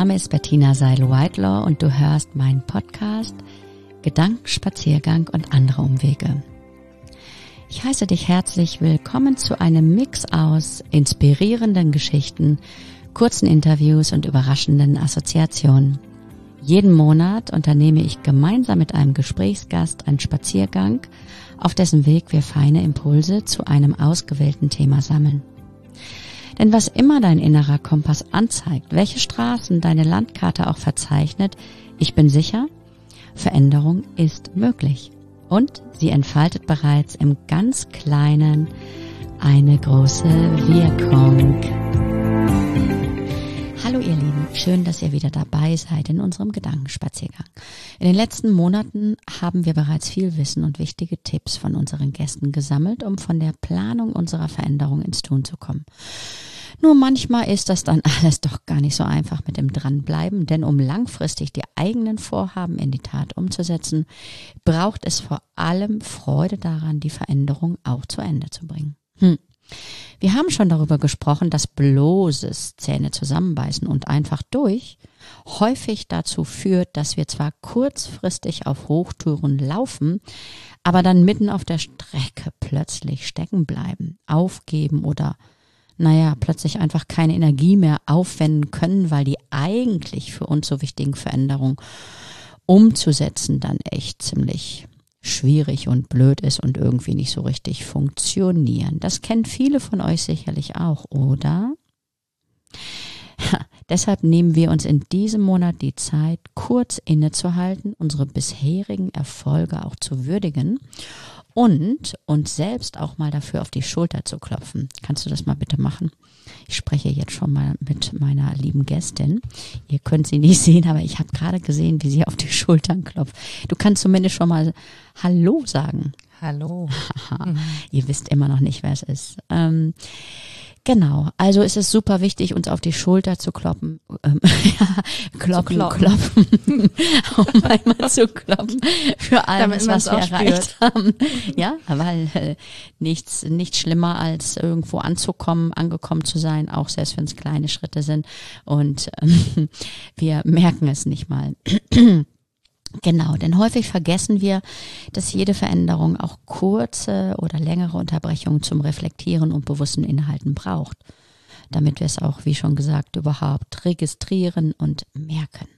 Name ist Bettina Seil-Whitelaw und du hörst meinen Podcast Gedankenspaziergang und andere Umwege. Ich heiße dich herzlich willkommen zu einem Mix aus inspirierenden Geschichten, kurzen Interviews und überraschenden Assoziationen. Jeden Monat unternehme ich gemeinsam mit einem Gesprächsgast einen Spaziergang, auf dessen Weg wir feine Impulse zu einem ausgewählten Thema sammeln. Denn was immer dein innerer Kompass anzeigt, welche Straßen deine Landkarte auch verzeichnet, ich bin sicher, Veränderung ist möglich. Und sie entfaltet bereits im ganz Kleinen eine große Wirkung. Hallo ihr Lieben, schön, dass ihr wieder dabei seid in unserem Gedankenspaziergang. In den letzten Monaten haben wir bereits viel Wissen und wichtige Tipps von unseren Gästen gesammelt, um von der Planung unserer Veränderung ins Tun zu kommen. Nur manchmal ist das dann alles doch gar nicht so einfach mit dem Dranbleiben, denn um langfristig die eigenen Vorhaben in die Tat umzusetzen, braucht es vor allem Freude daran, die Veränderung auch zu Ende zu bringen. Wir haben schon darüber gesprochen, dass bloßes Zähne zusammenbeißen und einfach durch häufig dazu führt, dass wir zwar kurzfristig auf Hochtouren laufen, aber dann mitten auf der Strecke plötzlich stecken bleiben, aufgeben oder plötzlich einfach keine Energie mehr aufwenden können, weil die eigentlich für uns so wichtigen Veränderungen umzusetzen dann echt ziemlich schwierig und blöd ist und irgendwie nicht so richtig funktionieren. Das kennen viele von euch sicherlich auch, oder? Deshalb nehmen wir uns in diesem Monat die Zeit, kurz innezuhalten, unsere bisherigen Erfolge auch zu würdigen und uns selbst auch mal dafür auf die Schulter zu klopfen. Kannst du das mal bitte machen? Ich spreche jetzt schon mal mit meiner lieben Gästin. Ihr könnt sie nicht sehen, aber ich habe gerade gesehen, wie sie auf die Schultern klopft. Du kannst zumindest schon mal Hallo sagen. Hallo. Ihr wisst immer noch nicht, wer es ist. Genau, also es ist super wichtig, uns auf die Schulter zu kloppen, klopfen, um einmal zu kloppen für alles, was wir erreicht haben. Ja, weil nichts schlimmer als irgendwo angekommen zu sein, auch selbst wenn es kleine Schritte sind und wir merken es nicht mal. Genau, denn häufig vergessen wir, dass jede Veränderung auch kurze oder längere Unterbrechungen zum Reflektieren und bewussten Inhalten braucht, damit wir es auch, wie schon gesagt, überhaupt registrieren und merken.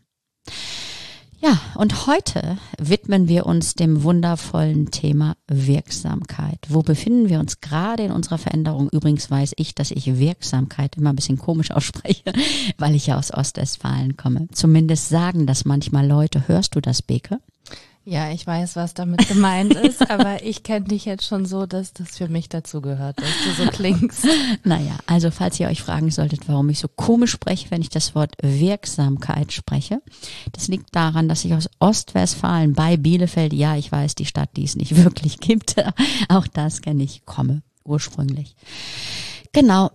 Ja, und heute widmen wir uns dem wundervollen Thema Wirksamkeit. Wo befinden wir uns gerade in unserer Veränderung? Übrigens weiß ich, dass ich Wirksamkeit immer ein bisschen komisch ausspreche, weil ich ja aus Ostwestfalen komme. Zumindest sagen das manchmal Leute. Hörst du das, Beke? Ja, ich weiß, was damit gemeint ist, aber ich kenne dich jetzt schon so, dass das für mich dazu gehört, dass du so klingst. Naja, also falls ihr euch fragen solltet, warum ich so komisch spreche, wenn ich das Wort Wirksamkeit spreche, das liegt daran, dass ich aus Ostwestfalen bei Bielefeld, ja, ich weiß, die Stadt, die es nicht wirklich gibt, auch das kenne ich, komme ursprünglich. Genau,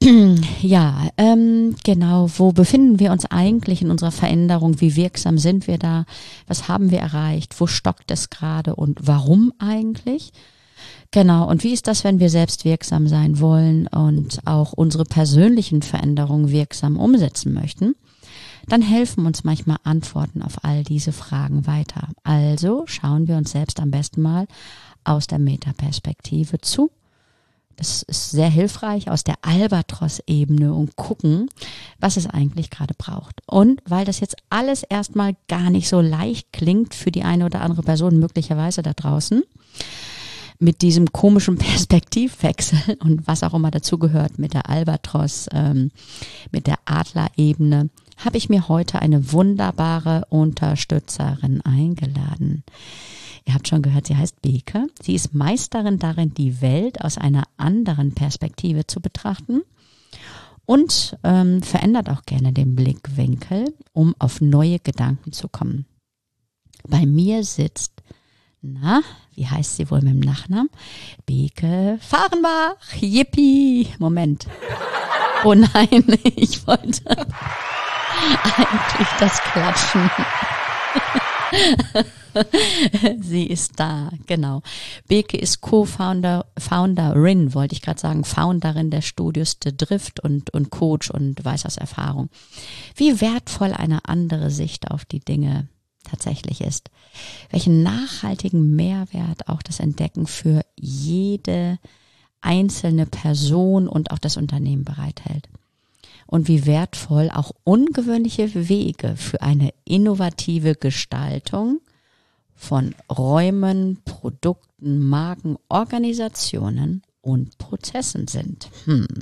ja, genau, wo befinden wir uns eigentlich in unserer Veränderung? Wie wirksam sind wir da? Was haben wir erreicht? Wo stockt es gerade und warum eigentlich? Genau, und wie ist das, wenn wir selbst wirksam sein wollen und auch unsere persönlichen Veränderungen wirksam umsetzen möchten? Dann helfen uns manchmal Antworten auf all diese Fragen weiter. Also schauen wir uns selbst am besten mal aus der Metaperspektive zu. Es ist sehr hilfreich aus der Albatros-Ebene und gucken, was es eigentlich gerade braucht. Und weil das jetzt alles erstmal gar nicht so leicht klingt für die eine oder andere Person möglicherweise da draußen, mit diesem komischen Perspektivwechsel und was auch immer dazugehört mit der Albatros, mit der Adlerebene, habe ich mir heute eine wunderbare Unterstützerin eingeladen. Ihr habt schon gehört, sie heißt Beke. Sie ist Meisterin darin, die Welt aus einer anderen Perspektive zu betrachten und verändert auch gerne den Blickwinkel, um auf neue Gedanken zu kommen. Bei mir sitzt, wie heißt sie wohl mit dem Nachnamen? Beke Fahrenbach. Yippie. Moment. Oh nein, ich wollte eigentlich das Klatschen. Sie ist da, genau. Beke ist Founderin, wollte ich gerade sagen, Founderin der Studios The Drift und Coach und weiß aus Erfahrung, wie wertvoll eine andere Sicht auf die Dinge tatsächlich ist. Welchen nachhaltigen Mehrwert auch das Entdecken für jede einzelne Person und auch das Unternehmen bereithält. Und wie wertvoll auch ungewöhnliche Wege für eine innovative Gestaltung von Räumen, Produkten, Marken, Organisationen und Prozessen sind.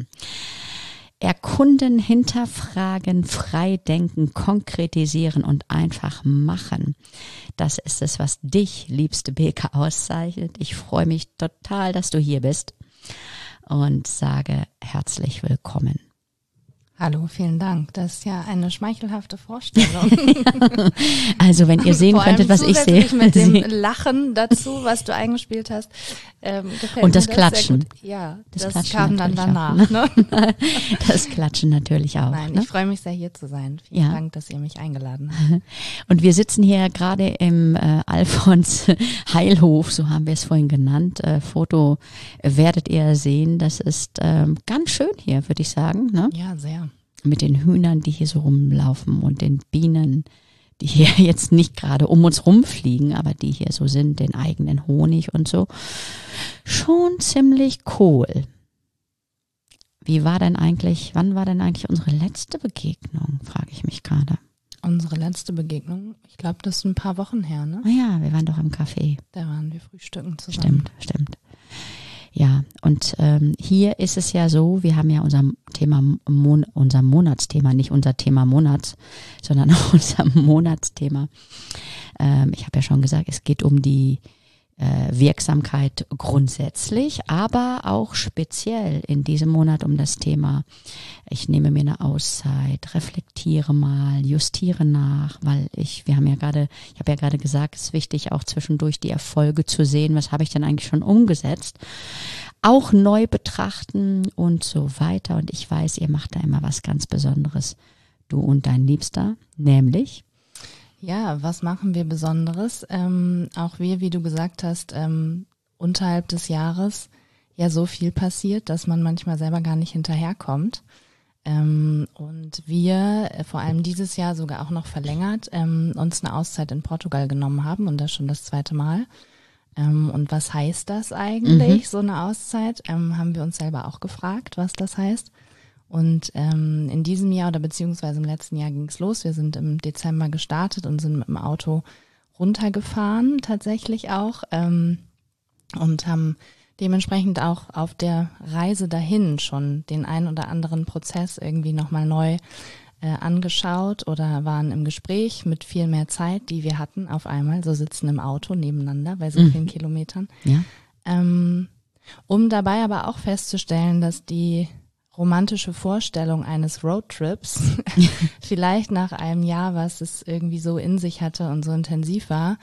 Erkunden, hinterfragen, frei denken, konkretisieren und einfach machen. Das ist es, was dich, liebste Beke, auszeichnet. Ich freue mich total, dass du hier bist und sage herzlich willkommen. Hallo, vielen Dank. Das ist ja eine schmeichelhafte Vorstellung. Also wenn ihr sehen könntet, was ich sehe. Mit dem Lachen dazu, was du eingespielt hast, gefällt und das mir Klatschen. Sehr gut. Ja, das Klatschen kam dann danach. Auch, ne? Das Klatschen natürlich auch. Nein, ne? ich freue mich sehr, hier zu sein. Vielen Dank, dass ihr mich eingeladen habt. Und wir sitzen hier gerade im Alfons Heilhof, so haben wir es vorhin genannt. Foto werdet ihr sehen. Das ist ganz schön hier, würde ich sagen. Ne? Ja, sehr. Mit den Hühnern, die hier so rumlaufen und den Bienen, die hier jetzt nicht gerade um uns rumfliegen, aber die hier so sind, den eigenen Honig und so. Schon ziemlich cool. Wann war denn eigentlich unsere letzte Begegnung, frage ich mich gerade. Unsere letzte Begegnung, ich glaube, das ist ein paar Wochen her, ne? Ja, wir waren doch im Café. Da waren wir frühstücken zusammen. Stimmt. Ja, und hier ist es ja so, wir haben ja unser Monatsthema, nicht unser Thema Monats, sondern unser Monatsthema. Ich habe ja schon gesagt, es geht um die Wirksamkeit grundsätzlich, aber auch speziell in diesem Monat um das Thema, ich nehme mir eine Auszeit, reflektiere mal, justiere nach, weil ich habe ja gerade gesagt, es ist wichtig auch zwischendurch die Erfolge zu sehen, was habe ich denn eigentlich schon umgesetzt, auch neu betrachten und so weiter. Und ich weiß, ihr macht da immer was ganz Besonderes, du und dein Liebster, nämlich ja, was machen wir Besonderes? Auch wir, wie du gesagt hast, unterhalb des Jahres ja so viel passiert, dass man manchmal selber gar nicht hinterherkommt. Und wir, vor allem dieses Jahr sogar auch noch verlängert, uns eine Auszeit in Portugal genommen haben und das schon das 2. Mal. Und was heißt das eigentlich, so eine Auszeit? Haben wir uns selber auch gefragt, was das heißt. Und in diesem Jahr oder beziehungsweise im letzten Jahr ging es los. Wir sind im Dezember gestartet und sind mit dem Auto runtergefahren, tatsächlich auch, und haben dementsprechend auch auf der Reise dahin schon den ein oder anderen Prozess irgendwie nochmal neu angeschaut oder waren im Gespräch mit viel mehr Zeit, die wir hatten auf einmal, so sitzen im Auto nebeneinander bei so vielen Kilometern. Ja. Um dabei aber auch festzustellen, dass die romantische Vorstellung eines Roadtrips vielleicht nach einem Jahr, was es irgendwie so in sich hatte und so intensiv war,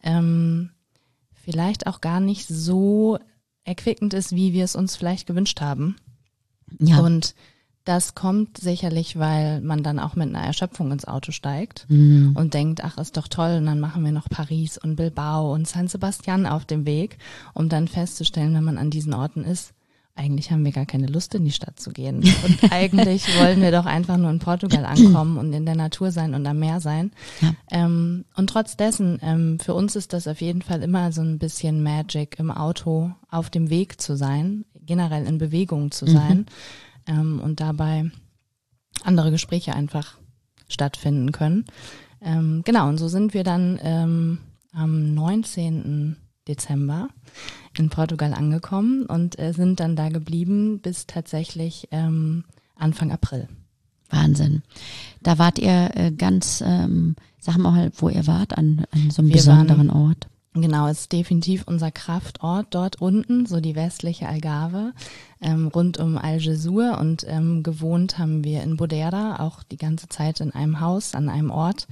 vielleicht auch gar nicht so erquickend ist, wie wir es uns vielleicht gewünscht haben. Ja. Und das kommt sicherlich, weil man dann auch mit einer Erschöpfung ins Auto steigt und denkt, ach, ist doch toll, und dann machen wir noch Paris und Bilbao und San Sebastian auf dem Weg, um dann festzustellen, wenn man an diesen Orten ist, eigentlich haben wir gar keine Lust, in die Stadt zu gehen. Und eigentlich wollen wir doch einfach nur in Portugal ankommen und in der Natur sein und am Meer sein. Ja. Und trotz dessen, für uns ist das auf jeden Fall immer so ein bisschen Magic, im Auto auf dem Weg zu sein, generell in Bewegung zu sein und dabei andere Gespräche einfach stattfinden können. Genau, und so sind wir dann am 19. Dezember in Portugal angekommen und sind dann da geblieben bis tatsächlich Anfang April. Wahnsinn. Da wart ihr ganz, sag mal, wo ihr wart, an so einem besonderen Ort. Genau, es ist definitiv unser Kraftort dort unten, so die westliche Algarve, rund um Algesur, und gewohnt haben wir in Bodeira, auch die ganze Zeit in einem Haus, an einem Ort,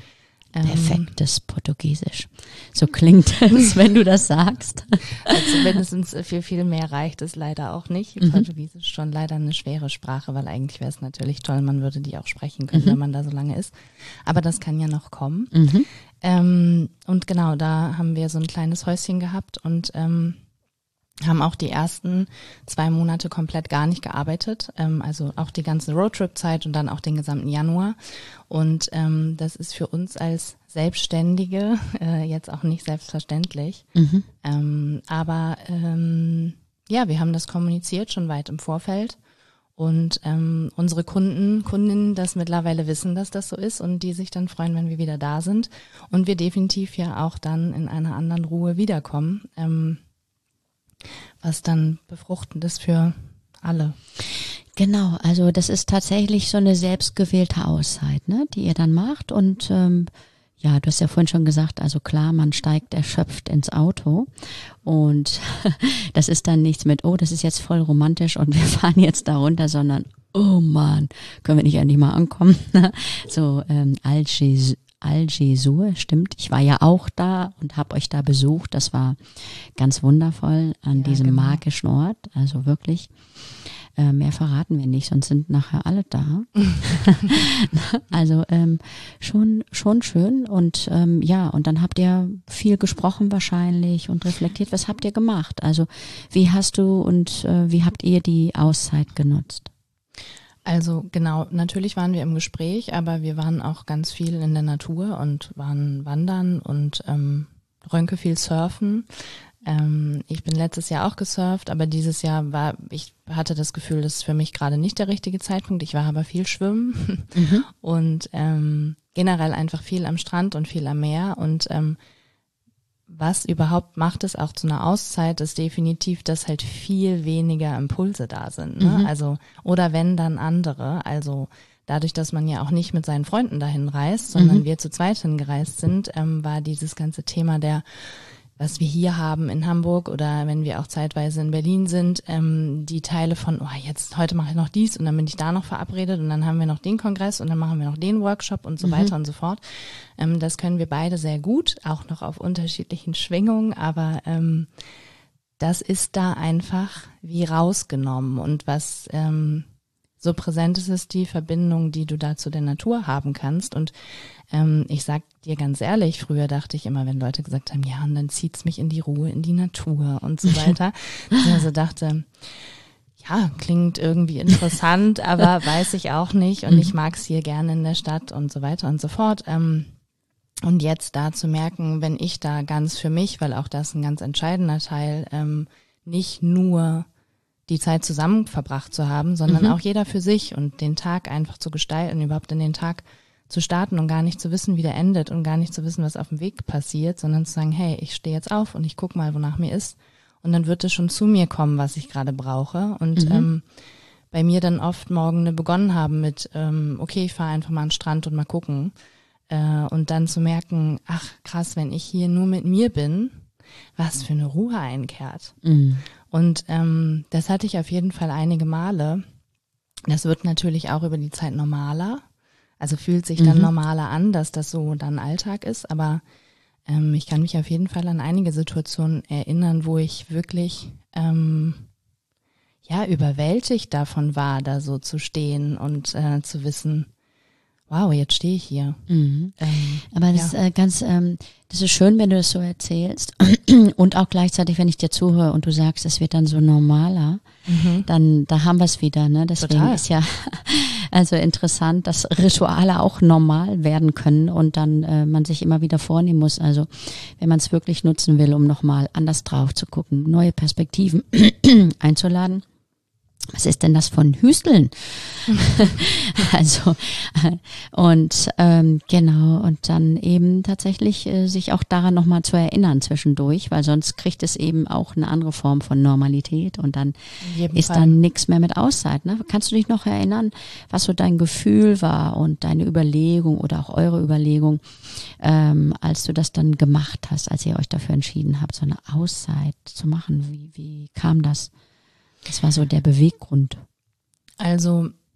Perfektes Portugiesisch. So klingt es, wenn du das sagst. Also mindestens für viel mehr reicht es leider auch nicht. Portugiesisch ist schon leider eine schwere Sprache, weil eigentlich wäre es natürlich toll, man würde die auch sprechen können, wenn man da so lange ist. Aber das kann ja noch kommen. Und genau, da haben wir so ein kleines Häuschen gehabt und haben auch die ersten 2 Monate komplett gar nicht gearbeitet, also auch die ganze Roadtrip-Zeit und dann auch den gesamten Januar. Und das ist für uns als Selbstständige jetzt auch nicht selbstverständlich. Aber ja, wir haben das kommuniziert schon weit im Vorfeld. Und unsere Kundinnen das mittlerweile wissen, dass das so ist und die sich dann freuen, wenn wir wieder da sind. Und wir definitiv ja auch dann in einer anderen Ruhe wiederkommen. Was dann befruchtend ist für alle. Genau, also das ist tatsächlich so eine selbstgewählte Auszeit, ne, die ihr dann macht. Und ja, du hast ja vorhin schon gesagt, also klar, man steigt erschöpft ins Auto und das ist dann nichts mit, oh, das ist jetzt voll romantisch und wir fahren jetzt da runter, sondern oh Mann, können wir nicht endlich mal ankommen. So Algesur, stimmt. Ich war ja auch da und habe euch da besucht. Das war ganz wundervoll an diesem magischen Ort. Also wirklich, mehr verraten wir nicht, sonst sind nachher alle da. Also schon schön. Und ja, und dann habt ihr viel gesprochen wahrscheinlich und reflektiert. Was habt ihr gemacht? Also wie hast du und wie habt ihr die Auszeit genutzt? Also genau, natürlich waren wir im Gespräch, aber wir waren auch ganz viel in der Natur und waren wandern und Rönke viel surfen. Ich bin letztes Jahr auch gesurft, aber dieses Jahr ich hatte das Gefühl, das ist für mich gerade nicht der richtige Zeitpunkt. Ich war aber viel schwimmen und generell einfach viel am Strand und viel am Meer und was überhaupt macht es auch zu einer Auszeit, ist definitiv, dass halt viel weniger Impulse da sind. Ne? Also, oder wenn dann andere. Also dadurch, dass man ja auch nicht mit seinen Freunden dahin reist, sondern wir zu zweit hingereist sind, war dieses ganze Thema was wir hier haben in Hamburg oder wenn wir auch zeitweise in Berlin sind, die Teile von, heute mache ich noch dies und dann bin ich da noch verabredet und dann haben wir noch den Kongress und dann machen wir noch den Workshop und so weiter und so fort. Das können wir beide sehr gut, auch noch auf unterschiedlichen Schwingungen, aber das ist da einfach wie rausgenommen und was so präsent ist die Verbindung, die du da zu der Natur haben kannst. Und ich sag dir ganz ehrlich, früher dachte ich immer, wenn Leute gesagt haben, ja, und dann zieht's mich in die Ruhe, in die Natur und so weiter. dass ich also dachte, ja, klingt irgendwie interessant, aber weiß ich auch nicht. Und ich mag's hier gerne in der Stadt und so weiter und so fort. Und jetzt da zu merken, wenn ich da ganz für mich, weil auch das ein ganz entscheidender Teil, nicht nur die Zeit zusammen verbracht zu haben, sondern auch jeder für sich und den Tag einfach zu gestalten, überhaupt in den Tag zu starten und gar nicht zu wissen, wie der endet und gar nicht zu wissen, was auf dem Weg passiert, sondern zu sagen, hey, ich stehe jetzt auf und ich guck mal, wonach mir ist und dann wird es schon zu mir kommen, was ich gerade brauche und bei mir dann oft Morgen begonnen haben mit, okay, ich fahre einfach mal an den Strand und mal gucken und dann zu merken, ach krass, wenn ich hier nur mit mir bin, was für eine Ruhe einkehrt. Und das hatte ich auf jeden Fall einige Male. Das wird natürlich auch über die Zeit normaler. Also fühlt sich dann normaler an, dass das so dann Alltag ist. Aber ich kann mich auf jeden Fall an einige Situationen erinnern, wo ich wirklich überwältigt davon war, da so zu stehen und zu wissen, wow, jetzt stehe ich hier. Aber das ist das ist schön, wenn du das so erzählst und auch gleichzeitig, wenn ich dir zuhöre und du sagst, es wird dann so normaler, dann da haben wir es wieder, ne? Deswegen Total. ist ja also interessant, dass Rituale auch normal werden können und dann man sich immer wieder vornehmen muss. Also wenn man es wirklich nutzen will, um nochmal anders drauf zu gucken, neue Perspektiven einzuladen. Was ist denn das von Hüsteln? Also und genau und dann eben tatsächlich sich auch daran nochmal zu erinnern zwischendurch, weil sonst kriegt es eben auch eine andere Form von Normalität und dann ist dann nichts mehr mit Auszeit. Ne? Kannst du dich noch erinnern, was so dein Gefühl war und deine Überlegung oder auch eure Überlegung, als du das dann gemacht hast, als ihr euch dafür entschieden habt, so eine Auszeit zu machen? Wie kam das? Das war so der Beweggrund. Also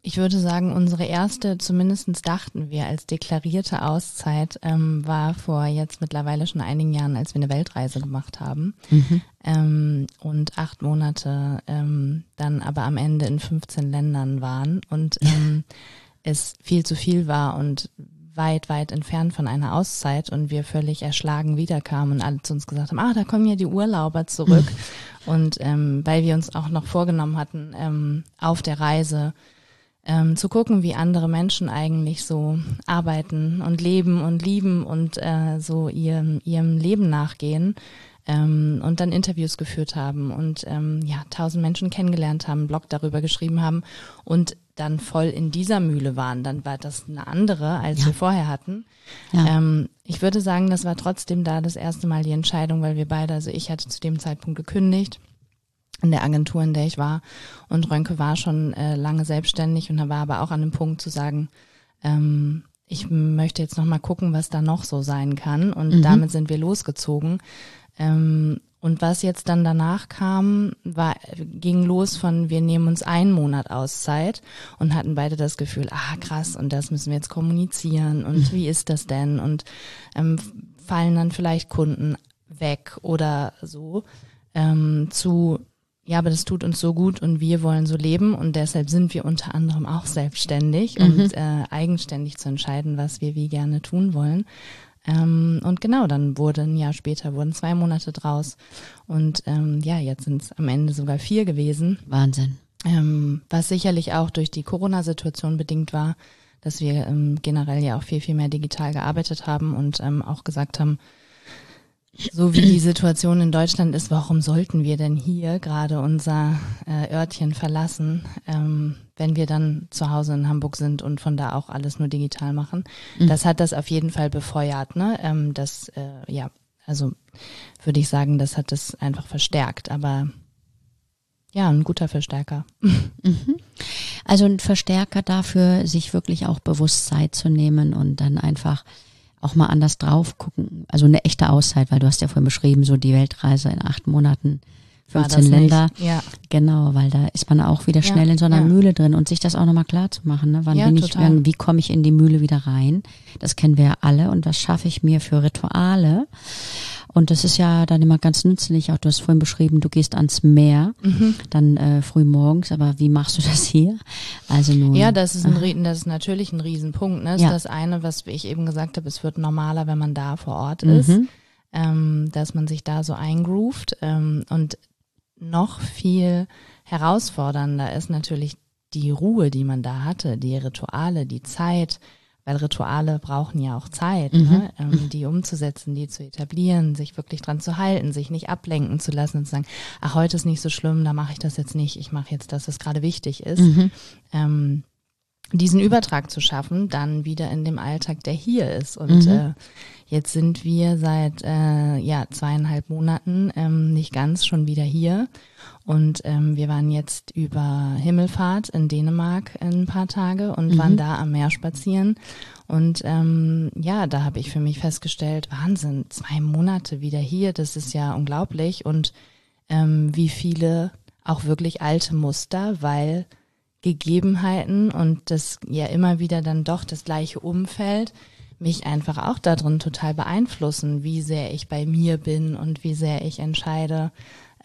Ich würde sagen, unsere erste, zumindest dachten wir, als deklarierte Auszeit war vor jetzt mittlerweile schon einigen Jahren, als wir eine Weltreise gemacht haben. Und 8 Monate dann aber am Ende in 15 Ländern waren und es viel zu viel war und weit, weit entfernt von einer Auszeit und wir völlig erschlagen wiederkamen und alle zu uns gesagt haben, da kommen ja die Urlauber zurück. Und weil wir uns auch noch vorgenommen hatten, auf der Reise zu gucken, wie andere Menschen eigentlich so arbeiten und leben und lieben und so ihrem Leben nachgehen und dann Interviews geführt haben und 1000 Menschen kennengelernt haben, einen Blog darüber geschrieben haben und dann voll in dieser Mühle waren. Dann war das eine andere, als wir vorher hatten. Ja. Ich würde sagen, das war trotzdem da das erste Mal die Entscheidung, weil wir beide, also ich hatte zu dem Zeitpunkt gekündigt in der Agentur, in der ich war. Und Rönke war schon lange selbstständig und er war aber auch an dem Punkt zu sagen, ich möchte jetzt noch mal gucken, was da noch so sein kann. Und damit sind wir losgezogen. Und was jetzt dann danach kam, ging los von, wir nehmen uns 1 Monat Auszeit und hatten beide das Gefühl, krass, und das müssen wir jetzt kommunizieren und wie ist das denn? Und fallen dann vielleicht Kunden weg oder so aber das tut uns so gut und wir wollen so leben und deshalb sind wir unter anderem auch selbstständig und eigenständig zu entscheiden, was wir wie gerne tun wollen. Und genau, dann ein Jahr später wurden 2 Monate draus und jetzt sind es am Ende sogar 4 gewesen. Wahnsinn. Was sicherlich auch durch die Corona-Situation bedingt war, dass wir generell ja auch viel, viel mehr digital gearbeitet haben und auch gesagt haben, so wie die Situation in Deutschland ist, warum sollten wir denn hier gerade unser Örtchen verlassen, wenn wir dann zu Hause in Hamburg sind und von da auch alles nur digital machen. Das hat das auf jeden Fall befeuert, ne? Also würde ich sagen, das hat das einfach verstärkt, aber ja, ein guter Verstärker. Also ein Verstärker dafür, sich wirklich auch bewusst Zeit zu nehmen und dann einfach auch mal anders drauf gucken. Also eine echte Auszeit, weil du hast ja vorhin beschrieben, so die Weltreise in 8 Monaten, 15 Länder. Ja. Genau, weil da ist man auch wieder schnell in so einer Mühle drin und sich das auch nochmal klar zu machen. Ne? Wann bin ich, wie komme ich in die Mühle wieder rein? Das kennen wir ja alle und was schaffe ich mir für Rituale? Und das ist ja dann immer ganz nützlich. Auch du hast vorhin beschrieben, du gehst ans Meer, dann früh morgens. Aber wie machst du das hier? Also nun. Ja, das ist natürlich ein Riesenpunkt. Ne? Das ist das eine, was ich eben gesagt habe, es wird normaler, wenn man da vor Ort ist, dass man sich da so eingroovt. Und noch viel herausfordernder ist natürlich die Ruhe, die man da hatte, die Rituale, die Zeit. Weil Rituale brauchen ja auch Zeit, ne? Die umzusetzen, die zu etablieren, sich wirklich dran zu halten, sich nicht ablenken zu lassen und zu sagen, heute ist nicht so schlimm, da mache ich das jetzt nicht, ich mache jetzt das, was gerade wichtig ist. Diesen Übertrag zu schaffen, dann wieder in dem Alltag, der hier ist. Und jetzt sind wir seit 2,5 Monaten nicht ganz schon wieder hier. Und wir waren jetzt über Himmelfahrt in Dänemark ein paar Tage und waren da am Meer spazieren. Und da habe ich für mich festgestellt, Wahnsinn, 2 Monate wieder hier, das ist ja unglaublich. Und wie viele auch wirklich alte Muster, weil Gegebenheiten und das ja immer wieder dann doch das gleiche Umfeld mich einfach auch darin total beeinflussen, wie sehr ich bei mir bin und wie sehr ich entscheide,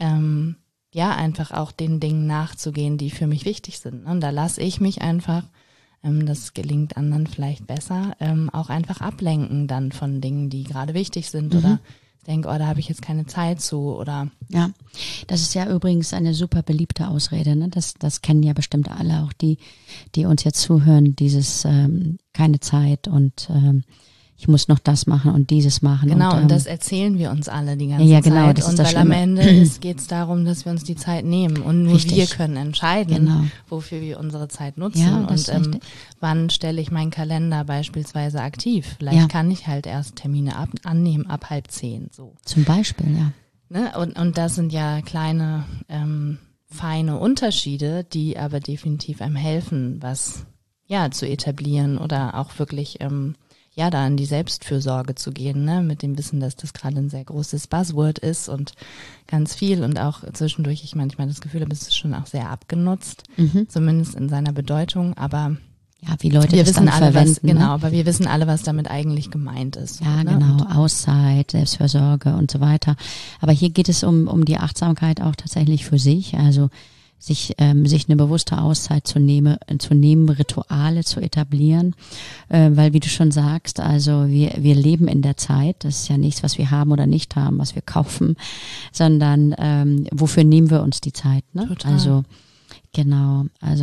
einfach auch den Dingen nachzugehen, die für mich wichtig sind. Und da lasse ich mich einfach, das gelingt anderen vielleicht besser, auch einfach ablenken dann von Dingen, die gerade wichtig sind oder denke, da habe ich jetzt keine Zeit zu oder. Ja, das ist ja übrigens eine super beliebte Ausrede, ne? Das kennen ja bestimmt alle, auch die uns jetzt zuhören, dieses keine Zeit und ich muss noch das machen und dieses machen. Genau, und das erzählen wir uns alle die ganze Zeit. Genau, das ist das Schlimme. Am Ende geht es darum, dass wir uns die Zeit nehmen und nur wir können entscheiden, wofür wir unsere Zeit nutzen und wann stelle ich meinen Kalender beispielsweise aktiv. Vielleicht kann ich halt erst Termine annehmen ab 9:30 so. Zum Beispiel, ja. Ne? Und das sind ja kleine, feine Unterschiede, die aber definitiv einem helfen, was zu etablieren oder auch wirklich ja, da in die Selbstfürsorge zu gehen, ne, mit dem Wissen, dass das gerade ein sehr großes Buzzword ist und ganz viel und auch zwischendurch ich manchmal das Gefühl habe, es ist schon auch sehr abgenutzt, zumindest in seiner Bedeutung, aber ja, wie Leute wir das wissen dann alle, verwenden. was, genau, ne? aber wir wissen alle, was damit eigentlich gemeint ist. Ja, ne? genau, Auszeit, Selbstfürsorge und so weiter. Aber hier geht es um die Achtsamkeit auch tatsächlich für sich, also sich eine bewusste Auszeit zu nehmen, Rituale zu etablieren, weil wie du schon sagst, also wir leben in der Zeit, das ist ja nichts, was wir haben oder nicht haben, was wir kaufen, sondern wofür nehmen wir uns die Zeit, ne? Total. Also genau, also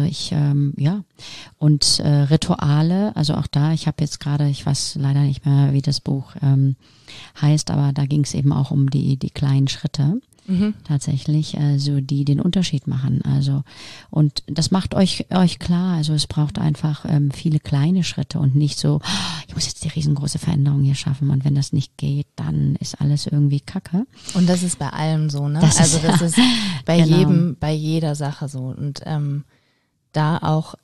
und Rituale, also auch da, ich habe jetzt gerade, ich weiß leider nicht mehr, wie das Buch heißt, aber da ging es eben auch um die kleinen Schritte. Tatsächlich, also die den Unterschied machen. Also und das macht euch klar. Also es braucht einfach viele kleine Schritte und nicht so, ich muss jetzt die riesengroße Veränderung hier schaffen und wenn das nicht geht, dann ist alles irgendwie Kacke. Und das ist bei allem so, ne? Das Also ist, das ist bei genau. bei jeder Sache so. Und da auch,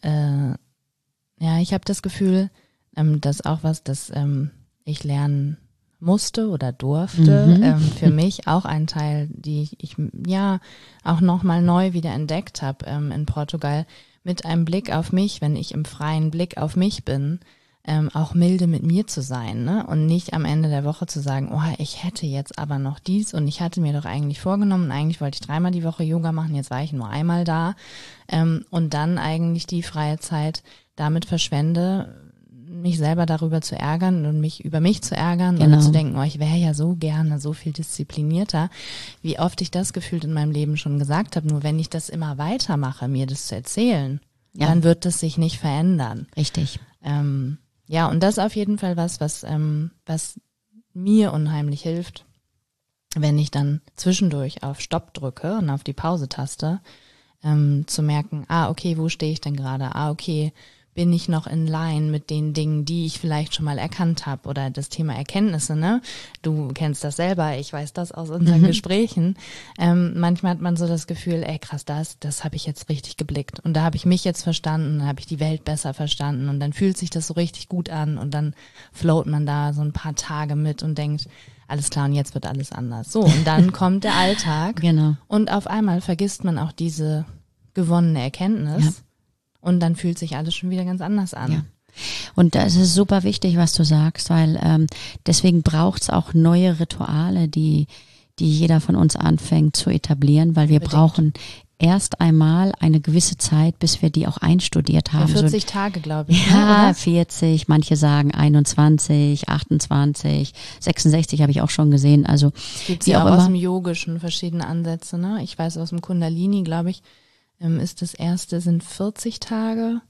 ich habe das Gefühl, dass auch was, das ich lernen musste oder durfte, für mich auch ein Teil, die ich auch nochmal neu wieder entdeckt habe in Portugal, mit einem Blick auf mich, wenn ich im freien Blick auf mich bin, auch milde mit mir zu sein, ne? Und nicht am Ende der Woche zu sagen, oh, ich hätte jetzt aber noch dies und ich hatte mir doch eigentlich vorgenommen, eigentlich wollte ich 3-mal die Woche Yoga machen, jetzt war ich nur einmal da, und dann eigentlich die freie Zeit damit verschwende, mich selber darüber zu ärgern und mich über mich zu ärgern und zu denken, oh, ich wäre ja so gerne so viel disziplinierter, wie oft ich das gefühlt in meinem Leben schon gesagt habe, nur wenn ich das immer weitermache, mir das zu erzählen, dann wird das sich nicht verändern. Richtig. Und das ist auf jeden Fall was mir unheimlich hilft, wenn ich dann zwischendurch auf Stopp drücke und auf die Pause-Taste, zu merken, okay, wo stehe ich denn gerade? Okay, bin ich noch in line mit den Dingen, die ich vielleicht schon mal erkannt habe oder das Thema Erkenntnisse, ne? Du kennst das selber, ich weiß das aus unseren Gesprächen. Manchmal hat man so das Gefühl, krass, das habe ich jetzt richtig geblickt und da habe ich mich jetzt verstanden, da habe ich die Welt besser verstanden und dann fühlt sich das so richtig gut an und dann float man da so ein paar Tage mit und denkt, alles klar und jetzt wird alles anders. So, und dann kommt der Alltag und auf einmal vergisst man auch diese gewonnene Erkenntnis. Ja. Und dann fühlt sich alles schon wieder ganz anders an. Ja. Und das ist super wichtig, was du sagst, weil deswegen braucht es auch neue Rituale, die jeder von uns anfängt zu etablieren, weil wir brauchen erst einmal eine gewisse Zeit, bis wir die auch einstudiert haben. 40 Tage, glaube ich. Ja, oder? 40, manche sagen 21, 28, 66 habe ich auch schon gesehen. Also es gibt ja auch aus dem Yogischen verschiedene Ansätze, ne? Ich weiß aus dem Kundalini, glaube ich, ist das erste, sind 40 Tage,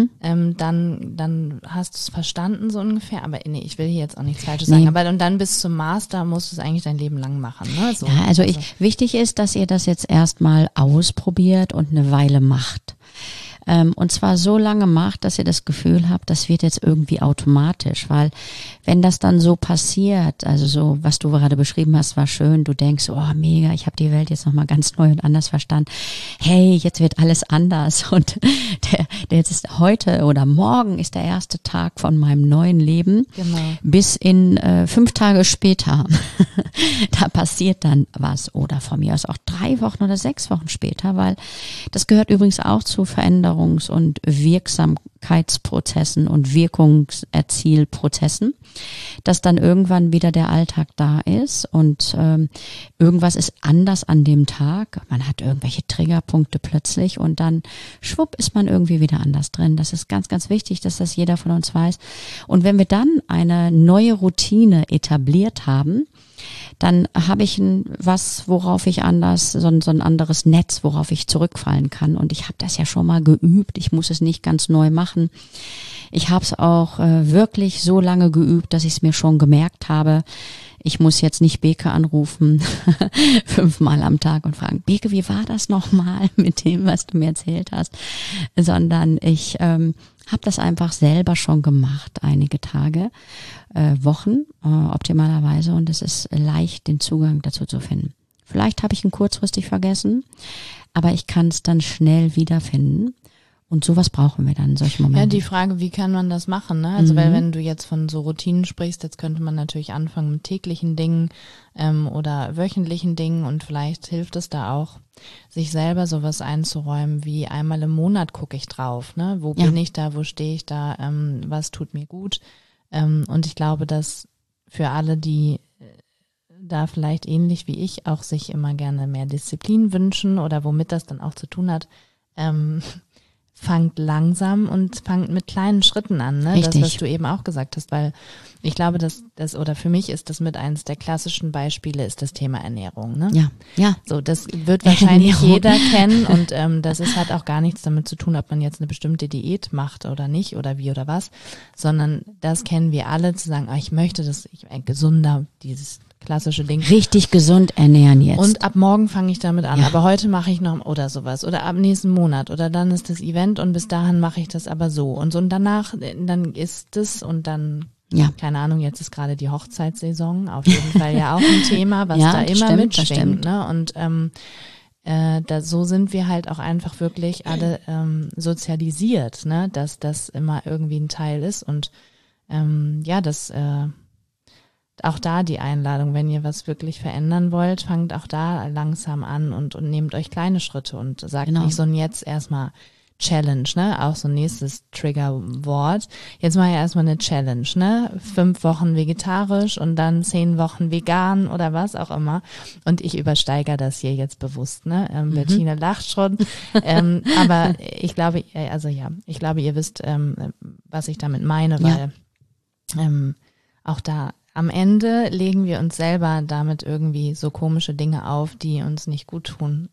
dann hast du es verstanden so ungefähr, aber nee, ich will hier jetzt auch nichts Falsches sagen, aber und dann bis zum Master musst du es eigentlich dein Leben lang machen. Ne? So, ja, also wichtig ist, dass ihr das jetzt erstmal ausprobiert und eine Weile macht. Und zwar so lange macht, dass ihr das Gefühl habt, das wird jetzt irgendwie automatisch, weil wenn das dann so passiert, also so, was du gerade beschrieben hast, war schön, du denkst, oh mega, ich habe die Welt jetzt nochmal ganz neu und anders verstanden, hey, jetzt wird alles anders und der jetzt ist heute oder morgen ist der erste Tag von meinem neuen Leben, bis in 5 Tage später, da passiert dann was oder von mir aus auch 3 Wochen oder 6 Wochen später, weil das gehört übrigens auch zu Veränderungs- und Wirksamkeitsprozessen und Wirkungserzielprozessen, dass dann irgendwann wieder der Alltag da ist und irgendwas ist anders an dem Tag. Man hat irgendwelche Triggerpunkte plötzlich und dann schwupp ist man irgendwie wieder anders drin. Das ist ganz, ganz wichtig, dass das jeder von uns weiß. Und wenn wir dann eine neue Routine etabliert haben, dann habe ich worauf ich anders, so ein anderes Netz, worauf ich zurückfallen kann. Und ich habe das ja schon mal geübt. Ich muss es nicht ganz neu machen. Ich habe es auch wirklich so lange geübt, dass ich es mir schon gemerkt habe. Ich muss jetzt nicht Beke anrufen 5-mal am Tag und fragen, Beke, wie war das nochmal mit dem, was du mir erzählt hast? Sondern ich habe das einfach selber schon gemacht, einige Tage, Wochen optimalerweise, und es ist leicht, den Zugang dazu zu finden. Vielleicht habe ich ihn kurzfristig vergessen, aber ich kann es dann schnell wiederfinden Und sowas brauchen wir dann in solchen Ja, Momenten. die Frage, wie kann man das machen? Ne? Also weil wenn du jetzt von so Routinen sprichst, jetzt könnte man natürlich anfangen mit täglichen Dingen oder wöchentlichen Dingen und vielleicht hilft es da auch, sich selber sowas einzuräumen, wie einmal im Monat gucke ich drauf. Ne? Wo bin ich da, wo stehe ich da, was tut mir gut? Und ich glaube, dass für alle, die da vielleicht ähnlich wie ich auch sich immer gerne mehr Disziplin wünschen oder womit das dann auch zu tun hat, fangt langsam und fangt mit kleinen Schritten an, ne? Richtig. Das, was du eben auch gesagt hast, weil ich glaube, dass das oder für mich ist das mit eines der klassischen Beispiele ist das Thema Ernährung, ne? Ja. So, das wird wahrscheinlich Ernährung. jeder kennen und das hat auch gar nichts damit zu tun, ob man jetzt eine bestimmte Diät macht oder nicht oder wie oder was, sondern das kennen wir alle, zu sagen, ich möchte das, gesunder, dieses klassische Ding. Richtig gesund ernähren jetzt. Und ab morgen fange ich damit an, Ja. aber heute mache ich noch oder sowas oder ab nächsten Monat oder dann ist das Event und bis dahin mache ich das aber so und so und danach, dann ist es und dann, keine Ahnung, jetzt ist gerade die Hochzeitssaison, auf jeden Fall ja auch ein Thema, was da immer mitschwingt, ne? Und so sind wir halt auch einfach wirklich alle sozialisiert, ne? Dass das immer irgendwie ein Teil ist und auch da die Einladung, wenn ihr was wirklich verändern wollt, fangt auch da langsam an und nehmt euch kleine Schritte und sagt nicht so ein jetzt erstmal Challenge, ne? Auch so ein nächstes Triggerwort. Jetzt mal ja erstmal eine Challenge, ne? 5 Wochen vegetarisch und dann 10 Wochen vegan oder was auch immer. Und ich übersteigere das hier jetzt bewusst, ne? Bettina lacht schon. Aber ich glaube, ihr wisst, was ich damit meine, weil auch da am Ende legen wir uns selber damit irgendwie so komische Dinge auf, die uns nicht gut tun.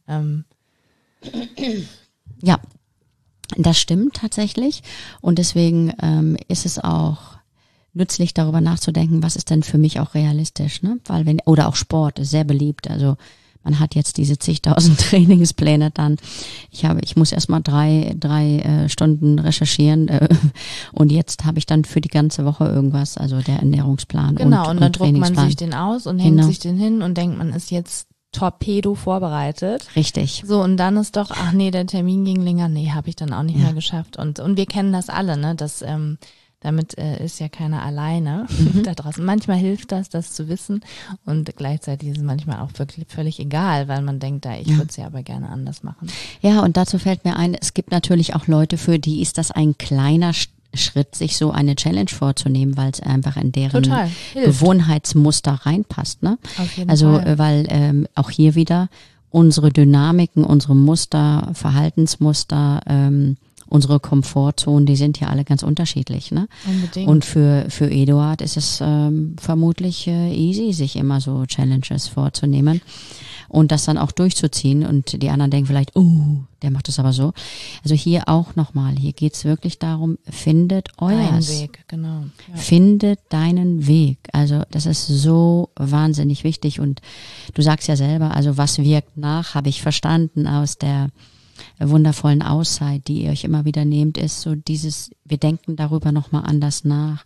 Ja, das stimmt tatsächlich. Und deswegen ist es auch nützlich, darüber nachzudenken, was ist denn für mich auch realistisch, ne? Weil oder auch Sport ist sehr beliebt. Also man hat jetzt diese zigtausend Trainingspläne dann. Ich muss erstmal drei Stunden recherchieren und jetzt habe ich dann für die ganze Woche irgendwas, also der Ernährungsplan genau, und dann druckt man Trainingsplan. sich den aus und hängt sich den hin und denkt, man ist jetzt Torpedo vorbereitet. Richtig. So, und dann ist doch, ach nee, der Termin ging länger, nee, habe ich dann auch nicht mehr geschafft. Und wir kennen das alle, ne, dass damit ist ja keiner alleine da draußen. Manchmal hilft das zu wissen und gleichzeitig ist es manchmal auch wirklich völlig egal, weil man denkt, ich würde es ja aber gerne anders machen. Ja, und dazu fällt mir ein, es gibt natürlich auch Leute, für die ist das ein kleiner Schritt, sich so eine Challenge vorzunehmen, weil es einfach in deren Gewohnheitsmuster reinpasst. Ne? Auf jeden Fall. Weil auch hier wieder unsere Dynamiken, unsere Muster, Verhaltensmuster, unsere Komfortzonen, die sind ja alle ganz unterschiedlich, ne? Unbedingt. Und für Eduard ist es vermutlich easy, sich immer so Challenges vorzunehmen und das dann auch durchzuziehen. Und die anderen denken vielleicht, der macht das aber so. Also hier auch nochmal, hier geht's wirklich darum, findet euers. Deinen Weg, genau. Ja. Findet deinen Weg. Also das ist so wahnsinnig wichtig. Und du sagst ja selber, also was wirkt nach, habe ich verstanden aus der wundervollen Auszeit, die ihr euch immer wieder nehmt, ist so dieses, wir denken darüber nochmal anders nach.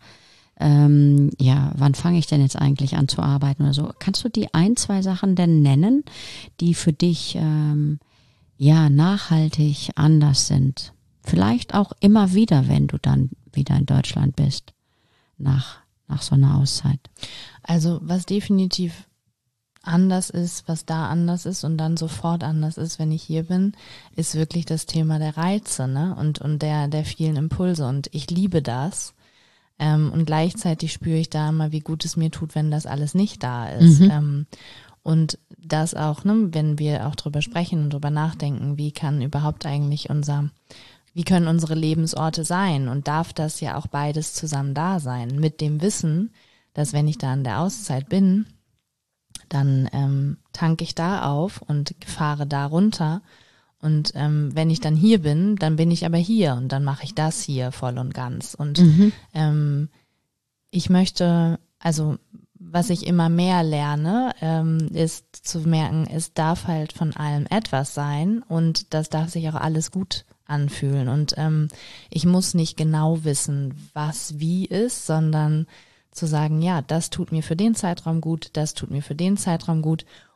Wann fange ich denn jetzt eigentlich an zu arbeiten oder so? Kannst du die 1-2 Sachen denn nennen, die für dich nachhaltig anders sind? Vielleicht auch immer wieder, wenn du dann wieder in Deutschland bist, nach so einer Auszeit. Also was definitiv anders ist, was da anders ist und dann sofort anders ist, wenn ich hier bin, ist wirklich das Thema der Reize, ne? Und der vielen Impulse. Und ich liebe das. Und gleichzeitig spüre ich da immer, wie gut es mir tut, wenn das alles nicht da ist. Und das auch, ne, wenn wir auch drüber sprechen und drüber nachdenken, wie können unsere Lebensorte sein? Und darf das ja auch beides zusammen da sein? Mit dem Wissen, dass wenn ich da an der Auszeit bin, dann tanke ich da auf und fahre da runter. Und wenn ich dann hier bin, dann bin ich aber hier und dann mache ich das hier voll und ganz. Und ich möchte, also was ich immer mehr lerne, ist zu merken, es darf halt von allem etwas sein und das darf sich auch alles gut anfühlen. Und ich muss nicht genau wissen, was wie ist, sondern zu sagen, ja, das tut mir für den Zeitraum gut, das tut mir für den Zeitraum gut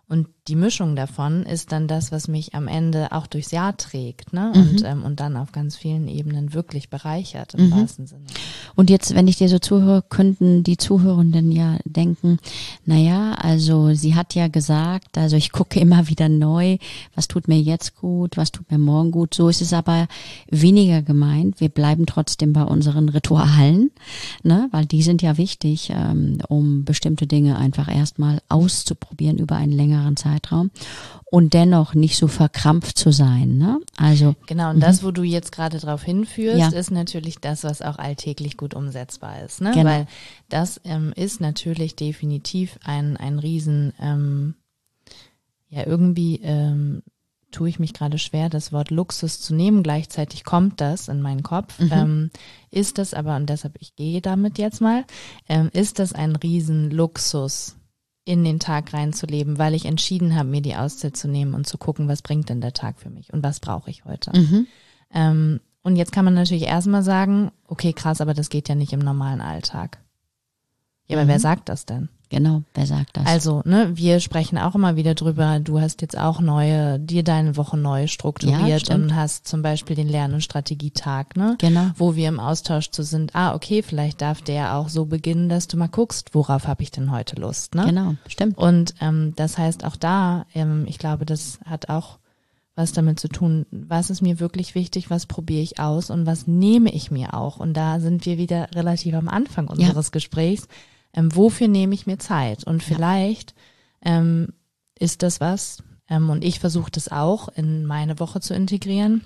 Und die Mischung davon ist dann das, was mich am Ende auch durchs Jahr trägt, ne? Und dann auf ganz vielen Ebenen wirklich bereichert im wahrsten Sinne. Und jetzt, wenn ich dir so zuhöre, könnten die Zuhörenden ja denken, naja, also sie hat ja gesagt, also ich gucke immer wieder neu, was tut mir jetzt gut, was tut mir morgen gut. So ist es aber weniger gemeint. Wir bleiben trotzdem bei unseren Ritualen, ne? Weil die sind ja wichtig, um bestimmte Dinge einfach erstmal auszuprobieren über einen längeren Zeitraum und dennoch nicht so verkrampft zu sein, ne? Also genau, und das, wo du jetzt gerade drauf hinführst, ist natürlich das, was auch alltäglich gut umsetzbar ist, ne? Genau. Weil das ist natürlich definitiv ein Riesen, irgendwie tue ich mich gerade schwer, das Wort Luxus zu nehmen, gleichzeitig kommt das in meinen Kopf, ist das aber, und deshalb ich gehe damit jetzt mal, ist das ein Riesen-Luxus, in den Tag reinzuleben, weil ich entschieden habe, mir die Auszeit zu nehmen und zu gucken, was bringt denn der Tag für mich und was brauche ich heute. Und jetzt kann man natürlich erstmal sagen, okay, krass, aber das geht ja nicht im normalen Alltag. Ja, aber wer sagt das denn? Genau, wer sagt das? Also, ne, wir sprechen auch immer wieder drüber, du hast jetzt auch dir deine Woche neu strukturiert und hast zum Beispiel den Lern- und Strategietag, ne? Genau. Wo wir im Austausch zu sind, okay, vielleicht darf der auch so beginnen, dass du mal guckst, worauf habe ich denn heute Lust, ne? Genau, stimmt. Und das heißt auch da, ich glaube, das hat auch was damit zu tun, was ist mir wirklich wichtig, was probiere ich aus und was nehme ich mir auch. Und da sind wir wieder relativ am Anfang unseres Gesprächs. Wofür nehme ich mir Zeit? Und vielleicht ist das was, und ich versuche das auch in meine Woche zu integrieren,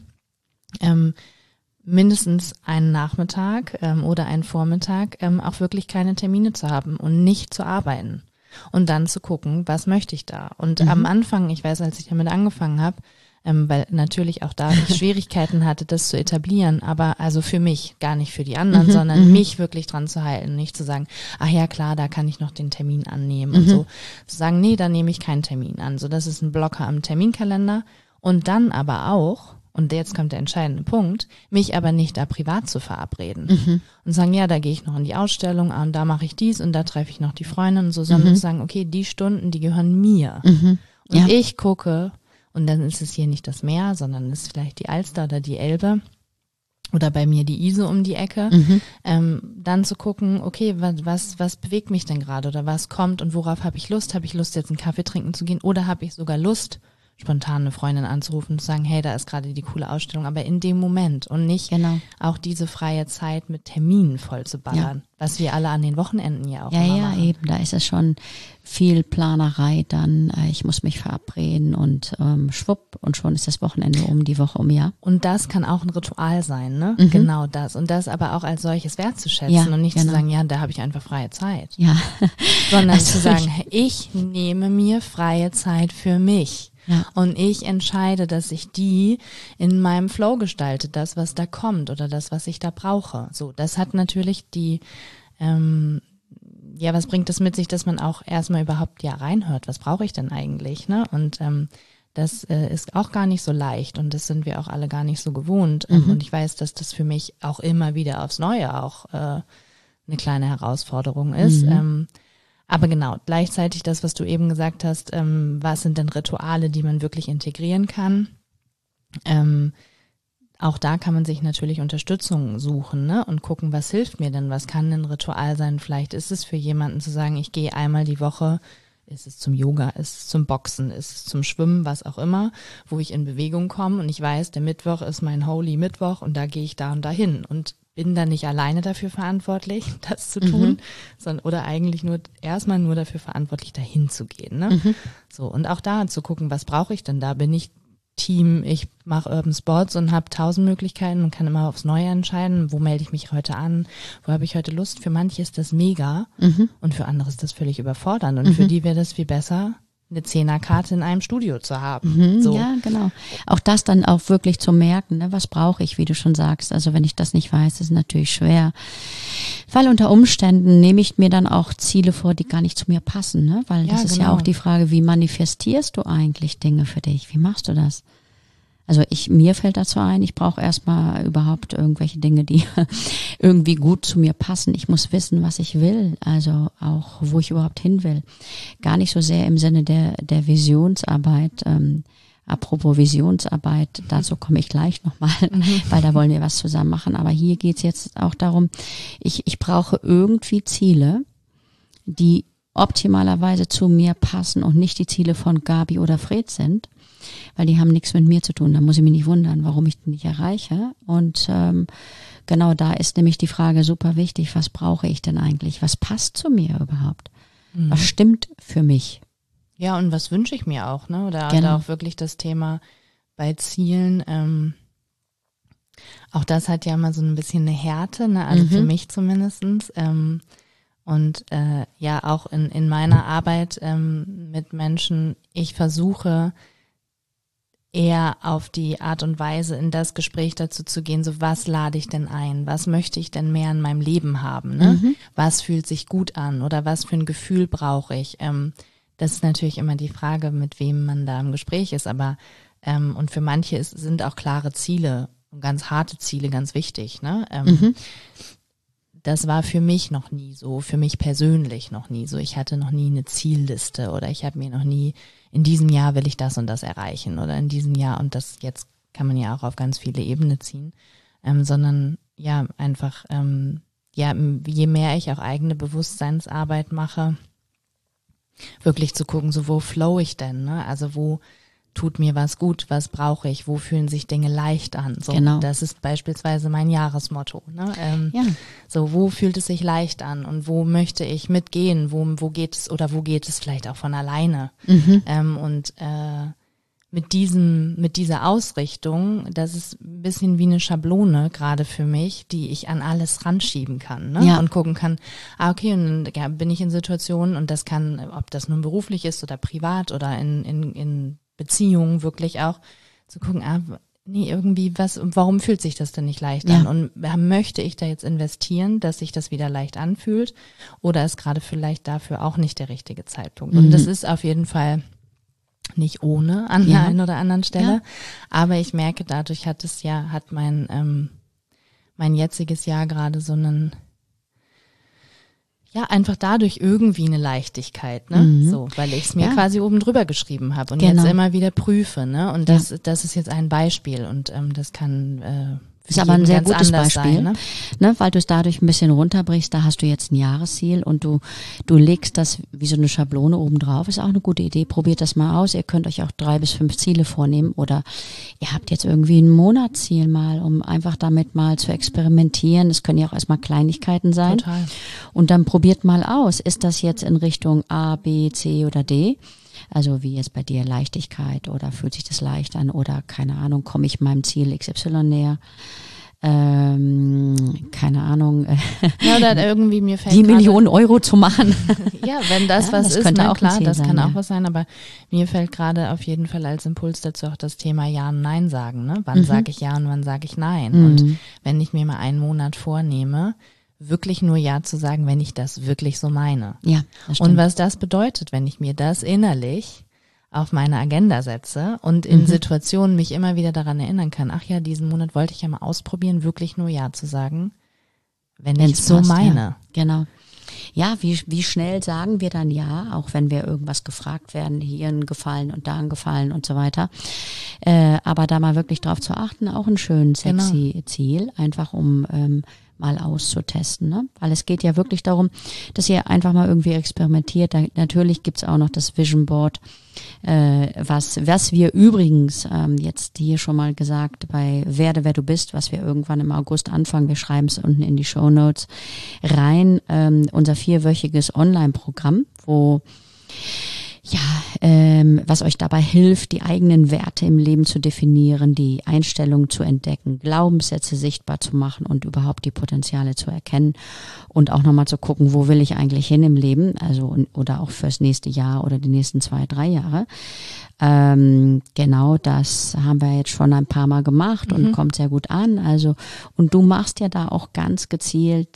mindestens einen Nachmittag oder einen Vormittag auch wirklich keine Termine zu haben und nicht zu arbeiten. Und dann zu gucken, was möchte ich da? Und am Anfang, ich weiß, als ich damit angefangen habe, weil natürlich auch da ich Schwierigkeiten hatte, das zu etablieren, aber also für mich, gar nicht für die anderen, sondern mich wirklich dran zu halten, nicht zu sagen, ach ja klar, da kann ich noch den Termin annehmen und so. Zu sagen, nee, da nehme ich keinen Termin an. So, das ist ein Blocker am Terminkalender und dann aber auch, und jetzt kommt der entscheidende Punkt, mich aber nicht da privat zu verabreden und sagen, ja, da gehe ich noch in die Ausstellung und da mache ich dies und da treffe ich noch die Freundin und so, sondern zu sagen, okay, die Stunden, die gehören mir. Und ich gucke, und dann ist es hier nicht das Meer, sondern ist vielleicht die Alster oder die Elbe oder bei mir die Isar um die Ecke, dann zu gucken, okay, was bewegt mich denn gerade oder was kommt und worauf habe ich Lust? Habe ich Lust, jetzt einen Kaffee trinken zu gehen oder habe ich sogar Lust, spontan eine Freundin anzurufen und zu sagen, hey, da ist gerade die coole Ausstellung, aber in dem Moment und nicht auch diese freie Zeit mit Terminen voll zu ballern, was wir alle an den Wochenenden ja auch immer machen. Ja, eben, da ist es schon viel Planerei dann, ich muss mich verabreden und schwupp und schon ist das Wochenende um, die Woche um, ja. Und das kann auch ein Ritual sein, ne? Genau das. Und das aber auch als solches wertzuschätzen und nicht zu sagen, ja, da habe ich einfach freie Zeit. Ja. Sondern zu sagen, ich nehme mir freie Zeit für mich. Ja. Und ich entscheide, dass ich die in meinem Flow gestalte, das, was da kommt oder das, was ich da brauche. So, das hat natürlich was bringt das mit sich, dass man auch erstmal überhaupt reinhört, was brauche ich denn eigentlich, ne? Und das ist auch gar nicht so leicht und das sind wir auch alle gar nicht so gewohnt. Und ich weiß, dass das für mich auch immer wieder aufs Neue auch eine kleine Herausforderung ist. Aber genau, gleichzeitig das, was du eben gesagt hast, was sind denn Rituale, die man wirklich integrieren kann? Auch da kann man sich natürlich Unterstützung suchen, ne? Und gucken, was hilft mir denn? Was kann ein Ritual sein? Vielleicht ist es für jemanden zu sagen, ich gehe einmal die Woche, ist es zum Yoga, ist es zum Boxen, ist es zum Schwimmen, was auch immer, wo ich in Bewegung komme und ich weiß, der Mittwoch ist mein Holy Mittwoch und da gehe ich da und dahin und bin dann nicht alleine dafür verantwortlich, das zu tun, sondern oder eigentlich erstmal nur dafür verantwortlich, dahin zu gehen, ne? So, und auch da zu gucken, was brauche ich denn da? Bin ich Team, ich mache Urban Sports und habe 1000 Möglichkeiten und kann immer aufs Neue entscheiden, wo melde ich mich heute an, wo habe ich heute Lust. Für manche ist das mega und für andere ist das völlig überfordernd und für die wäre das viel besser, eine 10er-Karte in einem Studio zu haben. So. Ja, genau. Auch das dann auch wirklich zu merken, ne, was brauche ich, wie du schon sagst. Also wenn ich das nicht weiß, ist natürlich schwer. Weil unter Umständen nehme ich mir dann auch Ziele vor, die gar nicht zu mir passen, ne? Weil das ist ja auch die Frage, wie manifestierst du eigentlich Dinge für dich? Wie machst du das? Also mir fällt dazu ein, ich brauche erstmal überhaupt irgendwelche Dinge, die irgendwie gut zu mir passen. Ich muss wissen, was ich will, also auch, wo ich überhaupt hin will. Gar nicht so sehr im Sinne der Visionsarbeit. Apropos Visionsarbeit, dazu komme ich gleich nochmal, weil da wollen wir was zusammen machen. Aber hier geht's jetzt auch darum, ich brauche irgendwie Ziele, die optimalerweise zu mir passen und nicht die Ziele von Gabi oder Fred sind, weil die haben nichts mit mir zu tun. Da muss ich mich nicht wundern, warum ich die nicht erreiche. Und genau da ist nämlich die Frage super wichtig, was brauche ich denn eigentlich? Was passt zu mir überhaupt? Was stimmt für mich? Ja, und was wünsche ich mir auch, ne? Oder auch wirklich das Thema bei Zielen, auch das hat ja immer so ein bisschen eine Härte, ne? Also für mich zumindestens. Und ja, auch in meiner Arbeit mit Menschen, ich versuche eher auf die Art und Weise in das Gespräch dazu zu gehen, so was lade ich denn ein? Was möchte ich denn mehr in meinem Leben haben? Ne? Was fühlt sich gut an oder was für ein Gefühl brauche ich? Das ist natürlich immer die Frage, mit wem man da im Gespräch ist, aber und für manche sind auch klare Ziele und ganz harte Ziele ganz wichtig. Ne? Das war für mich noch nie so, für mich persönlich noch nie so. Ich hatte noch nie eine Zielliste oder ich habe mir noch nie, in diesem Jahr will ich das und das erreichen oder in diesem Jahr und das jetzt kann man ja auch auf ganz viele Ebenen ziehen, sondern ja einfach, ja, je mehr ich auch eigene Bewusstseinsarbeit mache, wirklich zu gucken, so wo flow ich denn, ne? Also wo tut mir was gut, was brauche ich, wo fühlen sich Dinge leicht an. So, Genau. Das ist beispielsweise mein Jahresmotto. Ne? Ja. So, wo fühlt es sich leicht an und wo möchte ich mitgehen, wo geht es oder wo geht es vielleicht auch von alleine. Und mit dieser Ausrichtung, das ist ein bisschen wie eine Schablone gerade für mich, die ich an alles ranschieben kann, ne? Ja. Und gucken kann, okay, und ja, bin ich in Situationen und das kann, ob das nun beruflich ist oder privat oder in Beziehungen wirklich auch, zu gucken, nee, irgendwie warum fühlt sich das denn nicht leicht an? Und möchte ich da jetzt investieren, dass sich das wieder leicht anfühlt oder ist gerade vielleicht dafür auch nicht der richtige Zeitpunkt? Und das ist auf jeden Fall nicht ohne an der einen oder anderen Stelle. Ja. Aber ich merke, dadurch hat mein jetziges Jahr gerade so einen, ja, einfach dadurch irgendwie eine Leichtigkeit, ne? So, weil ich es mir quasi oben drüber geschrieben habe und jetzt immer wieder prüfe, ne? Und das ist jetzt ein Beispiel und das kann ist aber ein sehr gutes Beispiel, sein, ne? Weil du es dadurch ein bisschen runterbrichst, da hast du jetzt ein Jahresziel und du legst das wie so eine Schablone oben drauf, ist auch eine gute Idee, probiert das mal aus, ihr könnt euch auch 3 bis 5 Ziele vornehmen oder ihr habt jetzt irgendwie ein Monatsziel mal, um einfach damit mal zu experimentieren, es können ja auch erstmal Kleinigkeiten sein. Total. Und dann probiert mal aus, ist das jetzt in Richtung A, B, C oder D? Also wie jetzt bei dir Leichtigkeit oder fühlt sich das leicht an oder keine Ahnung, komme ich meinem Ziel XY näher? Keine Ahnung. Ja, oder irgendwie mir fällt die Millionen Euro zu machen. Ja, wenn das was das ist, könnte ne, auch klar, ein Ziel das sein, kann auch ja. was sein, aber mir fällt gerade auf jeden Fall als Impuls dazu auch das Thema Ja und Nein sagen. Ne? Wann sage ich Ja und wann sage ich Nein? Und wenn ich mir mal einen Monat vornehme, wirklich nur Ja zu sagen, wenn ich das wirklich so meine. Ja, das stimmt. Und was das bedeutet, wenn ich mir das innerlich auf meine Agenda setze und in Situationen mich immer wieder daran erinnern kann, ach ja, diesen Monat wollte ich ja mal ausprobieren, wirklich nur Ja zu sagen, wenn ich es so meine. Ja, genau. Ja, wie schnell sagen wir dann ja, auch wenn wir irgendwas gefragt werden, hier ein Gefallen und da ein Gefallen und so weiter. Aber da mal wirklich drauf zu achten, auch ein schön sexy Ziel, einfach um mal auszutesten. Ne? Weil es geht ja wirklich darum, dass ihr einfach mal irgendwie experimentiert. Natürlich gibt's auch noch das Vision Board, was wir übrigens jetzt hier schon mal gesagt bei Werde, wer du bist, was wir irgendwann im August anfangen, wir schreiben es unten in die Shownotes rein, unser 4-wöchiges Online-Programm, wo was euch dabei hilft, die eigenen Werte im Leben zu definieren, die Einstellungen zu entdecken, Glaubenssätze sichtbar zu machen und überhaupt die Potenziale zu erkennen und auch nochmal zu gucken, wo will ich eigentlich hin im Leben, also oder auch fürs nächste Jahr oder die nächsten 2, 3 Jahre. Genau, das haben wir jetzt schon ein paar Mal gemacht und kommt sehr gut an. Also und du machst ja da auch ganz gezielt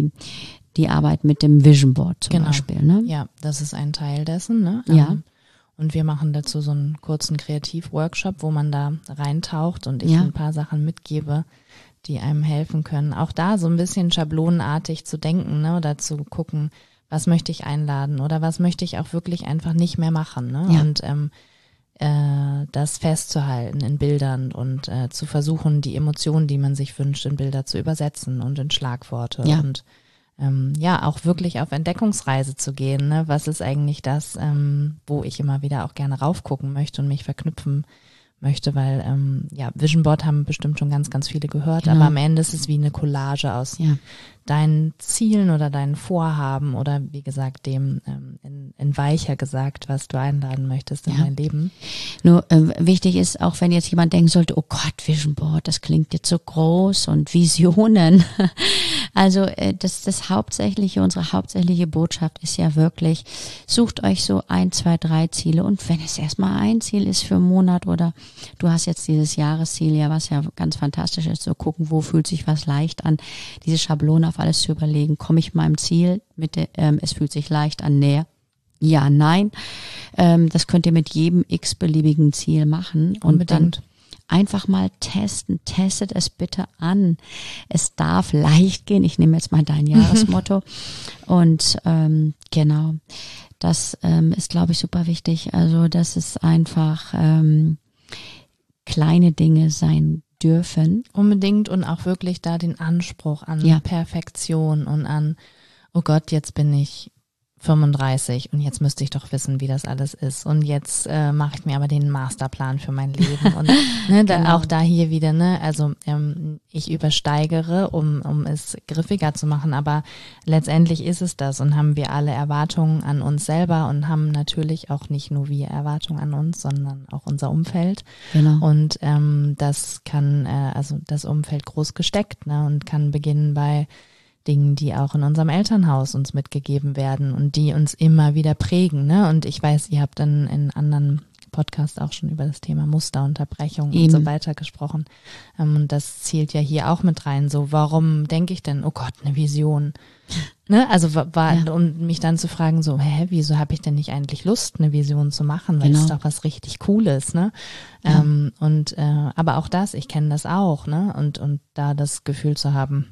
die Arbeit mit dem Vision Board zum Beispiel. Ne? Ja, das ist ein Teil dessen. Ne? Ja. Und wir machen dazu so einen kurzen Kreativ-Workshop, wo man da reintaucht und ich Ja. ein paar Sachen mitgebe, die einem helfen können. Auch da so ein bisschen schablonenartig zu denken, ne, oder zu gucken, was möchte ich einladen oder was möchte ich auch wirklich einfach nicht mehr machen, ne? Ja. Und das festzuhalten in Bildern und zu versuchen, die Emotionen, die man sich wünscht, in Bilder zu übersetzen und in Schlagworte Ja. und auch wirklich auf Entdeckungsreise zu gehen, ne? Was ist eigentlich das, wo ich immer wieder auch gerne raufgucken möchte und mich verknüpfen möchte, weil Vision Board haben bestimmt schon ganz, ganz viele gehört, Genau. aber am Ende ist es wie eine Collage aus Ja. deinen Zielen oder deinen Vorhaben oder wie gesagt dem in weicher gesagt, was du einladen möchtest in Ja. dein Leben. Nur wichtig ist, auch wenn jetzt jemand denken sollte, oh Gott, Vision Board, das klingt jetzt so groß und Visionen. Also das Hauptsächliche, unsere hauptsächliche Botschaft ist ja wirklich, sucht euch so 1, 2, 3 Ziele und wenn es erstmal ein Ziel ist für einen Monat oder du hast jetzt dieses Jahresziel, ja, was ja ganz fantastisch ist, so gucken, wo fühlt sich was leicht an, diese Schablone auf alles zu überlegen, komme ich meinem Ziel mit es fühlt sich leicht an, näher. Ja, nein. Das könnt ihr mit jedem x-beliebigen Ziel machen und dann Unbedingt. einfach mal testen. Testet es bitte an. Es darf leicht gehen. Ich nehme jetzt mal dein Jahresmotto. Und genau, das ist, glaube ich, super wichtig. Also, dass es einfach kleine Dinge sein dürfen. Unbedingt und auch wirklich da den Anspruch an Ja. Perfektion und an, oh Gott, jetzt bin ich 35 und jetzt müsste ich doch wissen, wie das alles ist. Und jetzt mache ich mir aber den Masterplan für mein Leben. Und ne, Genau. auch da hier wieder, ne, also ich übersteigere, um es griffiger zu machen, aber letztendlich ist es das und haben wir alle Erwartungen an uns selber und haben natürlich auch nicht nur wir Erwartungen an uns, sondern auch unser Umfeld. Genau. Und das kann, also das Umfeld groß gesteckt, ne, und kann beginnen bei Dingen, die auch in unserem Elternhaus uns mitgegeben werden und die uns immer wieder prägen, ne? Und ich weiß, ihr habt dann in anderen Podcasts auch schon über das Thema Musterunterbrechung und Eben. so weiter gesprochen. Und das zielt ja hier auch mit rein. So, warum denke ich denn, oh Gott, eine Vision? Ne? Also Ja. und mich dann zu fragen, so, wieso habe ich denn nicht eigentlich Lust, eine Vision zu machen? Weil es Genau. ist doch was richtig Cooles, ne? Ja. Aber auch das, ich kenne das auch, ne? Und da das Gefühl zu haben,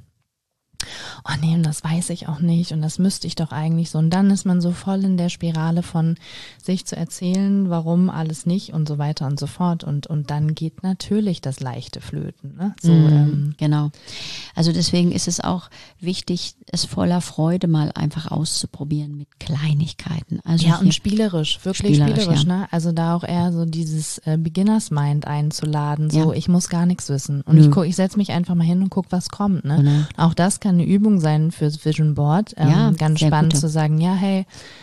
oh nee, das weiß ich auch nicht und das müsste ich doch eigentlich so. Und dann ist man so voll in der Spirale von sich zu erzählen, warum alles nicht und so weiter und so fort. Und dann geht natürlich das leichte Flöten. Ne? So, Genau. Also deswegen ist es auch wichtig, es voller Freude mal einfach auszuprobieren mit Kleinigkeiten. Also ja, hier- und spielerisch, wirklich spielerisch, ja. ne? Also da auch eher so dieses Beginners Mind einzuladen, so Ja. ich muss gar nichts wissen. Und Nö. ich setze mich einfach mal hin und guck, was kommt, ne? Genau. Auch das kann eine Übung sein fürs Vision Board. Ja, ganz sehr spannend gute. zu sagen, ja, hey,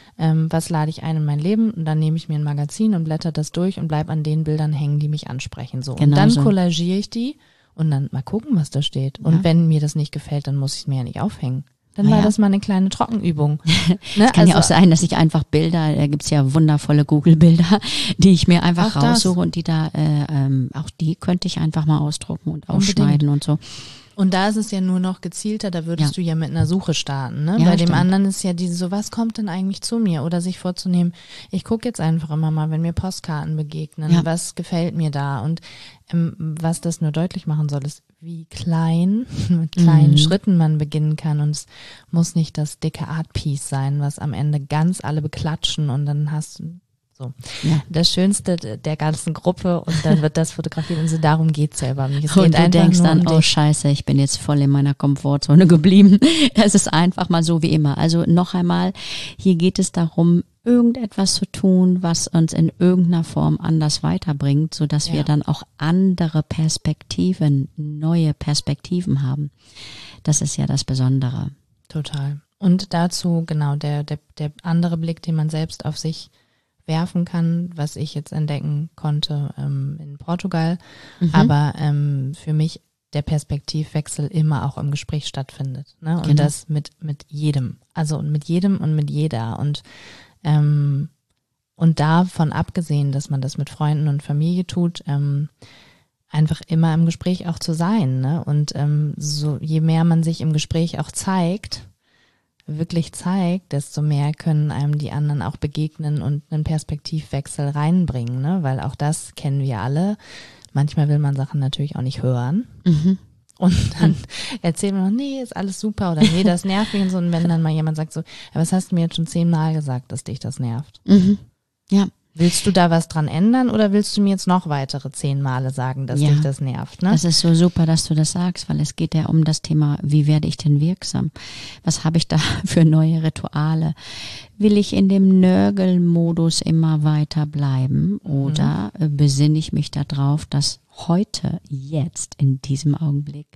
was lade ich ein in mein Leben? Und dann nehme ich mir ein Magazin und blätter das durch und bleib an den Bildern hängen, die mich ansprechen. So. Genau Und dann so. kollagiere ich die und dann mal gucken, was da steht. Und Ja. wenn mir das nicht gefällt, dann muss ich es mir ja nicht aufhängen. Dann Na war ja. das mal eine kleine Trockenübung. Ne? Kann ja auch sein, dass ich einfach Bilder, da gibt's ja wundervolle Google-Bilder, die ich mir einfach Auch das. raussuche und die da, auch die könnte ich einfach mal ausdrucken und Unbedingt. ausschneiden und so. Und da ist es ja nur noch gezielter, da würdest Ja. du ja mit einer Suche starten. Ne? Ja, Bei dem stimmt. anderen ist ja diese so, was kommt denn eigentlich zu mir? Oder sich vorzunehmen, ich gucke jetzt einfach immer mal, wenn mir Postkarten begegnen, Ja. was gefällt mir da? Und was das nur deutlich machen soll, ist, wie klein, mit kleinen Schritten man beginnen kann. Und es muss nicht das dicke Art-Piece sein, was am Ende ganz alle beklatschen und dann hast du so. Ja. Das Schönste der ganzen Gruppe und dann wird das fotografiert und so, darum geht's ja über mich. Es Und geht du einfach denkst nur dann, um oh dich. Scheiße, ich bin jetzt voll in meiner Komfortzone geblieben. Es ist einfach mal so wie immer. Also noch einmal, hier geht es darum, irgendetwas zu tun, was uns in irgendeiner Form anders weiterbringt, sodass wir Ja. dann auch andere Perspektiven, neue Perspektiven haben. Das ist ja das Besondere. Total. Und dazu, genau, der andere Blick, den man selbst auf sich werfen kann, was ich jetzt entdecken konnte in Portugal, aber für mich der Perspektivwechsel immer auch im Gespräch stattfindet. Ne? Und Genau. das mit jedem. Also mit jedem und mit jeder. Und davon abgesehen, dass man das mit Freunden und Familie tut, einfach immer im Gespräch auch zu sein. Ne? Und so je mehr man sich im Gespräch auch zeigt, wirklich zeigt, desto mehr können einem die anderen auch begegnen und einen Perspektivwechsel reinbringen, ne? Weil auch das kennen wir alle. Manchmal will man Sachen natürlich auch nicht hören. Und dann erzählen wir noch, nee, ist alles super oder nee, das nervt mich und so. Und wenn dann mal jemand sagt so, ja, was hast du mir jetzt schon 10-mal gesagt, dass dich das nervt? Ja. Willst du da was dran ändern oder willst du mir jetzt noch weitere 10 Male sagen, dass dich das nervt? Ne? Das ist so super, dass du das sagst, weil es geht ja um das Thema, wie werde ich denn wirksam? Was habe ich da für neue Rituale? Will ich in dem Nörgelmodus immer weiter bleiben oder besinne ich mich darauf, dass heute, jetzt, in diesem Augenblick,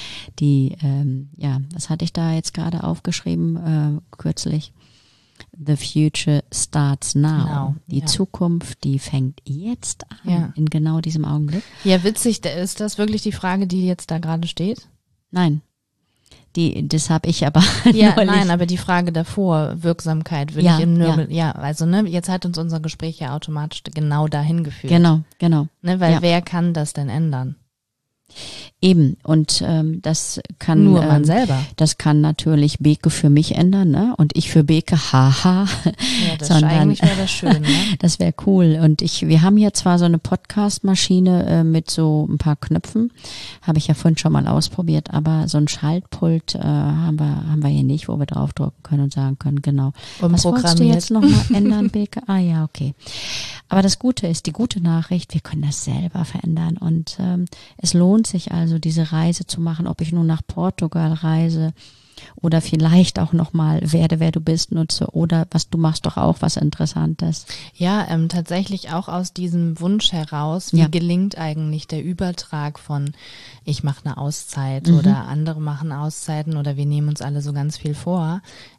was hatte ich da jetzt gerade aufgeschrieben, kürzlich? The future starts now. Die Zukunft, die fängt jetzt an, in genau diesem Augenblick. Ja, witzig, ist das wirklich die Frage, die jetzt da gerade steht? Nein. Das habe ich aber ja, nein, aber die Frage davor, Wirksamkeit, will ich im Nörgel, also ne, jetzt hat uns unser Gespräch ja automatisch genau dahin geführt. Genau. Ne, weil wer kann das denn ändern? Eben, und das kann nur man selber. Das kann natürlich Beke für mich ändern, ne? Und ich für Beke, haha. Ja, das eigentlich wäre das schön, ne? Das wäre cool. Und wir haben hier zwar so eine Podcast-Maschine mit so ein paar Knöpfen, habe ich ja vorhin schon mal ausprobiert, aber so ein Schaltpult haben wir hier nicht, wo wir draufdrücken können und sagen können, genau. Was wolltest du jetzt nochmal ändern, Beke? Ah ja, okay. Aber das Gute ist, die gute Nachricht, wir können das selber verändern und es lohnt sich also, diese Reise zu machen, ob ich nun nach Portugal reise oder vielleicht auch nochmal werde, wer du bist, nutze oder was du machst doch auch was Interessantes. Ja, tatsächlich auch aus diesem Wunsch heraus, wie gelingt eigentlich der Übertrag von ich mache eine Auszeit oder andere machen Auszeiten oder wir nehmen uns alle so ganz viel vor,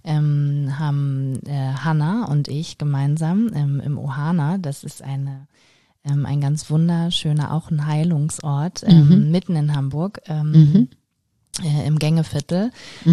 haben Hanna und ich gemeinsam im Ohana, das ist ein ganz wunderschöner, auch ein Heilungsort, mitten in Hamburg, im Gängeviertel,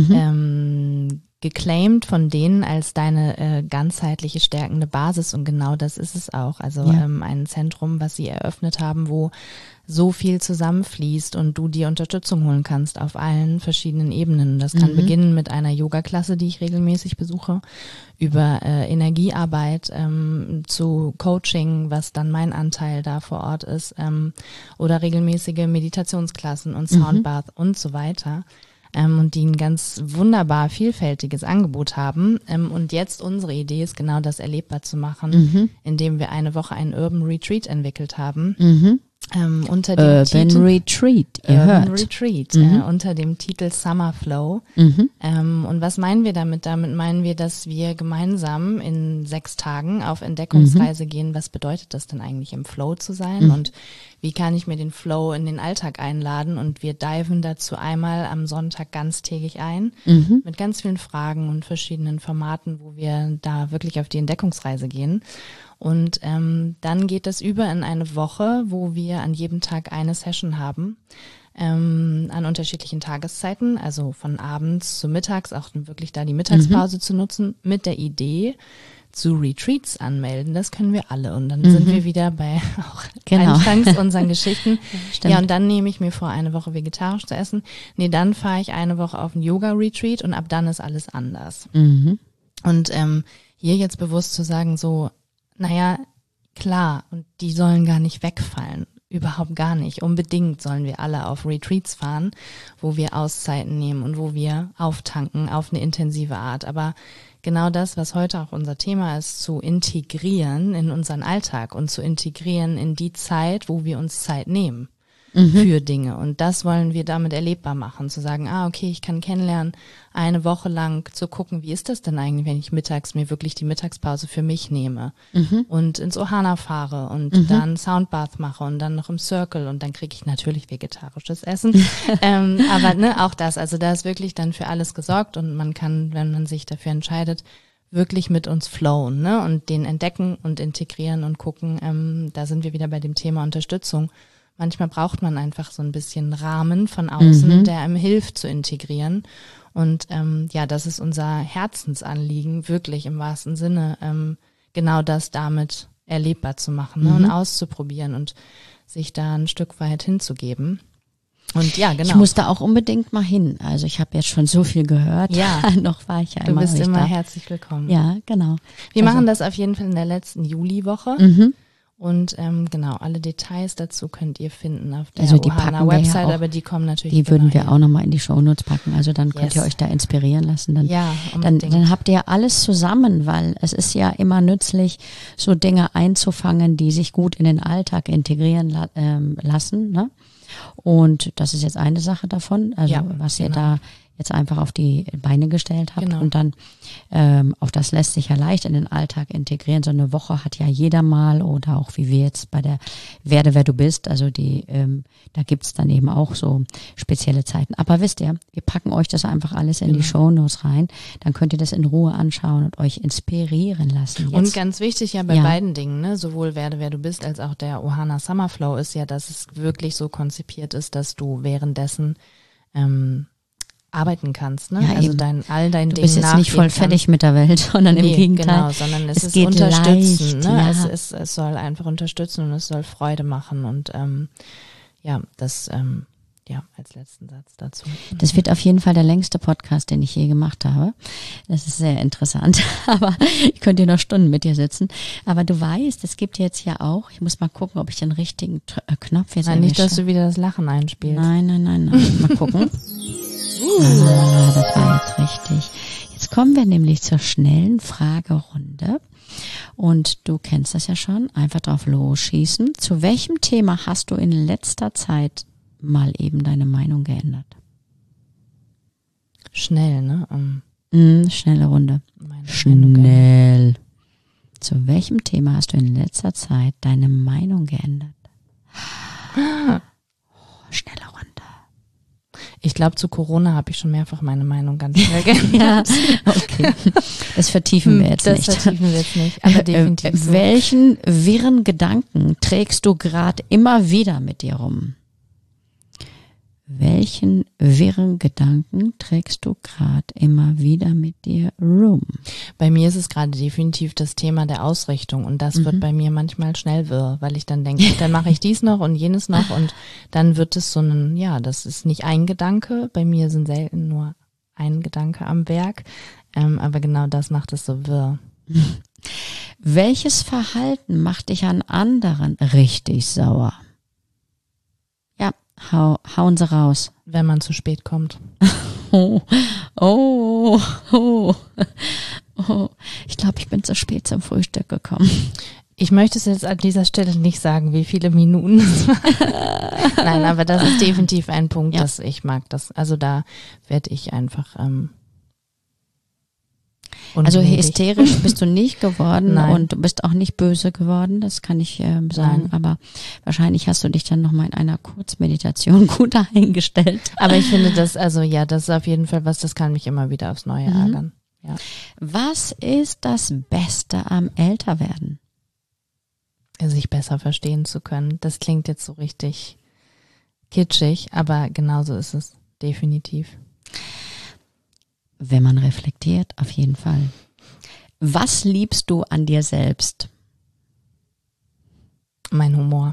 geclaimed von denen als deine ganzheitliche stärkende Basis und genau das ist es auch. Also ein Zentrum, was sie eröffnet haben, wo so viel zusammenfließt und du dir Unterstützung holen kannst auf allen verschiedenen Ebenen. Das kann beginnen mit einer Yoga-Klasse, die ich regelmäßig besuche, über Energiearbeit zu Coaching, was dann mein Anteil da vor Ort ist, oder regelmäßige Meditationsklassen und Soundbath und so weiter. Und die ein ganz wunderbar vielfältiges Angebot haben. Und jetzt unsere Idee ist genau das erlebbar zu machen, indem wir eine Woche einen Urban Retreat entwickelt haben. Unter dem Urban Retreat, unter dem Titel Summer Flow. Und was meinen wir damit? Damit meinen wir, dass wir gemeinsam in 6 Tagen auf Entdeckungsreise gehen. Was bedeutet das denn eigentlich, im Flow zu sein? Und wie kann ich mir den Flow in den Alltag einladen? Und wir diven dazu einmal am Sonntag ganztägig ein, mit ganz vielen Fragen und verschiedenen Formaten, wo wir da wirklich auf die Entdeckungsreise gehen. Und dann geht das über in eine Woche, wo wir an jedem Tag eine Session haben, an unterschiedlichen Tageszeiten, also von abends zu mittags, auch wirklich da die Mittagspause zu nutzen, mit der Idee, zu Retreats anmelden. Das können wir alle. Und dann sind wir wieder bei auch anfangs unseren Geschichten. Ja, und dann nehme ich mir vor, eine Woche vegetarisch zu essen. Nee, dann fahre ich eine Woche auf ein Yoga-Retreat und ab dann ist alles anders. Und hier jetzt bewusst zu sagen, so, naja, klar, und die sollen gar nicht wegfallen. Überhaupt gar nicht. Unbedingt sollen wir alle auf Retreats fahren, wo wir Auszeiten nehmen und wo wir auftanken auf eine intensive Art. Aber genau das, was heute auch unser Thema ist, zu integrieren in unseren Alltag und zu integrieren in die Zeit, wo wir uns Zeit nehmen für Dinge. Und das wollen wir damit erlebbar machen, zu sagen, okay, ich kann kennenlernen, eine Woche lang zu gucken, wie ist das denn eigentlich, wenn ich mittags mir wirklich die Mittagspause für mich nehme und ins Ohana fahre und dann Soundbath mache und dann noch im Circle und dann kriege ich natürlich vegetarisches Essen. Aber auch das, also da ist wirklich dann für alles gesorgt und man kann, wenn man sich dafür entscheidet, wirklich mit uns flowen, ne, und den entdecken und integrieren und gucken, da sind wir wieder bei dem Thema Unterstützung. Manchmal braucht man einfach so ein bisschen Rahmen von außen, der einem hilft zu integrieren. Und das ist unser Herzensanliegen, wirklich im wahrsten Sinne, genau das damit erlebbar zu machen, ne, und auszuprobieren und sich da ein Stück weit hinzugeben. Und ja, genau. Ich muss da auch unbedingt mal hin. Also ich habe jetzt schon so viel gehört. Ja. Noch war ich ja Du immer bist nicht immer da. herzlich willkommen. Ja, genau. Wir Also- machen das auf jeden Fall in der letzten Juliwoche. Mhm. Und genau, alle Details dazu könnt ihr finden auf der Also die packen wir ja Ohana-Website, auch. aber die kommen natürlich Die würden wir hier. auch nochmal in die Shownotes packen. Also dann könnt ihr Yes. euch da inspirieren lassen. Dann, Ja, dann unbedingt. habt ihr alles zusammen, weil es ist ja immer nützlich, so Dinge einzufangen, die sich gut in den Alltag integrieren lassen. Ne? Und das ist jetzt eine Sache davon, also Ja, was ihr genau. da jetzt einfach auf die Beine gestellt habt. Genau. Und dann auch das lässt sich ja leicht in den Alltag integrieren. So eine Woche hat ja jeder mal oder auch wie wir jetzt bei der Werde, wer du bist. Also die, da gibt's dann eben auch so spezielle Zeiten. Aber wisst ihr, wir packen euch das einfach alles in die Shownotes rein. Dann könnt ihr das in Ruhe anschauen und euch inspirieren lassen. Jetzt. Und ganz wichtig ja bei Ja. beiden Dingen, ne, sowohl Werde, wer du bist, als auch der Ohana Summerflow ist ja, dass es wirklich so konzipiert ist, dass du währenddessen arbeiten kannst, ne? Ja, Also eben. all deinen Du Dingen bist jetzt nicht voll nachgehen fertig mit der Welt, sondern im Nee, Gegenteil. genau, sondern es ist geht unterstützen, leicht, ne? ja. Es soll einfach unterstützen und es soll Freude machen und ja, das ja, als letzten Satz dazu. Das wird auf jeden Fall der längste Podcast, den ich je gemacht habe. Das ist sehr interessant. Aber ich könnte hier noch Stunden mit dir sitzen. Aber du weißt, es gibt jetzt ja auch, ich muss mal gucken, ob ich den richtigen Knopf jetzt Nein, nicht, dass erwische. du wieder das Lachen einspielst. Nein. Mal gucken. Das war jetzt richtig. Jetzt kommen wir nämlich zur schnellen Fragerunde. Und du kennst das ja schon. Einfach drauf losschießen. Zu welchem Thema hast du in letzter Zeit mal eben deine Meinung geändert? Schnell, ne? Schnelle Runde. Meine Meinung geändert. Schnell. Zu welchem Thema hast du in letzter Zeit deine Meinung geändert? Schnelle Runde. Ich glaube, zu Corona habe ich schon mehrfach meine Meinung ganz schnell geändert. Ja, okay. Das vertiefen wir jetzt Das nicht. vertiefen wir jetzt nicht, aber definitiv so. Welchen wirren Gedanken trägst du gerade immer wieder mit dir rum? Welchen wirren Gedanken trägst du gerade immer wieder mit dir rum? Bei mir ist es gerade definitiv das Thema der Ausrichtung und das wird bei mir manchmal schnell wirr, weil ich dann denke, dann mache ich dies noch und jenes noch und dann wird es so ein, ja, das ist nicht ein Gedanke, bei mir sind selten nur ein Gedanke am Werk, aber genau das macht es so wirr. Welches Verhalten macht dich an anderen richtig sauer? Ja, hauen sie raus. Wenn man zu spät kommt. Oh. Ich glaube, ich bin zu spät zum Frühstück gekommen. Ich möchte es jetzt an dieser Stelle nicht sagen, wie viele Minuten es war. Nein, aber das ist definitiv ein Punkt, Ja. dass ich mag. Also da werde ich einfach Also ungnädig. hysterisch bist du nicht geworden Nein. und du bist auch nicht böse geworden, das kann ich sagen. Nein. Aber wahrscheinlich hast du dich dann nochmal in einer Kurzmeditation gut eingestellt. Aber ich finde das, also ja, das ist auf jeden Fall was, das kann mich immer wieder aufs Neue ärgern. Ja. Was ist das Beste am Älterwerden? Sich besser verstehen zu können. Das klingt jetzt so richtig kitschig, aber genauso ist es definitiv. Wenn man reflektiert, auf jeden Fall. Was liebst du an dir selbst? Mein Humor.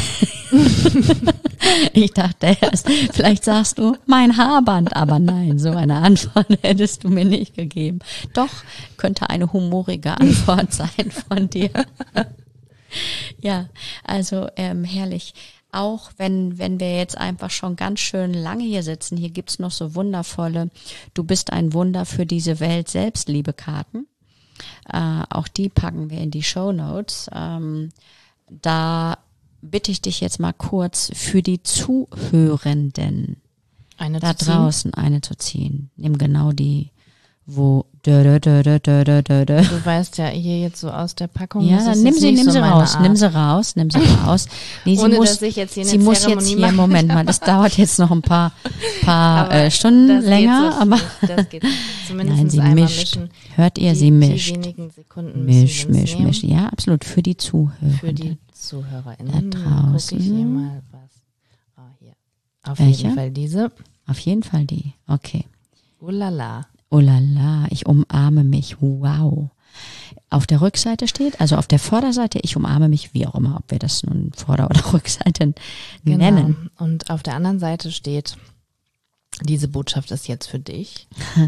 Ich dachte erst, vielleicht sagst du mein Haarband, aber nein, so eine Antwort hättest du mir nicht gegeben. Doch, könnte eine humorige Antwort sein von dir. Ja, also herrlich. Auch wenn wir jetzt einfach schon ganz schön lange hier sitzen, hier gibt's noch so wundervolle Du bist ein Wunder für diese Welt Selbstliebe-Karten. Auch die packen wir in die Shownotes. Da bitte ich dich jetzt mal kurz für die Zuhörenden Eine da zu ziehen? draußen eine zu ziehen. Nimm genau die, wo Du weißt ja hier jetzt so aus der Packung. ja, das dann ist nimm jetzt sie, nicht nimm so sie meine raus, Art. nimm sie raus. Nee, Ohne, dass ich jetzt hier eine sie muss Zeremonie jetzt hier, machen Moment mal, das dauert jetzt noch ein paar Aber Stunden das geht länger, so aber nicht, das geht nicht. Zumindest nein, sie einmal mischt. mischen. Hört ihr, Die- sie mischt. Die wenigen Sekunden müssen wir uns nehmen. Misch. Ja, absolut, für die Zuhörer. Für die ZuhörerInnen. Da Dann gucke draußen. ich hier mal was. Hier. Auf Welche? jeden Fall diese. Auf jeden Fall die, okay. Oh la la. Oh la la, ich umarme mich, wow. auf der Rückseite steht, also auf der Vorderseite, ich umarme mich, wie auch immer, ob wir das nun Vorder- oder Rückseite nennen. Und auf der anderen Seite steht, diese Botschaft ist jetzt für dich.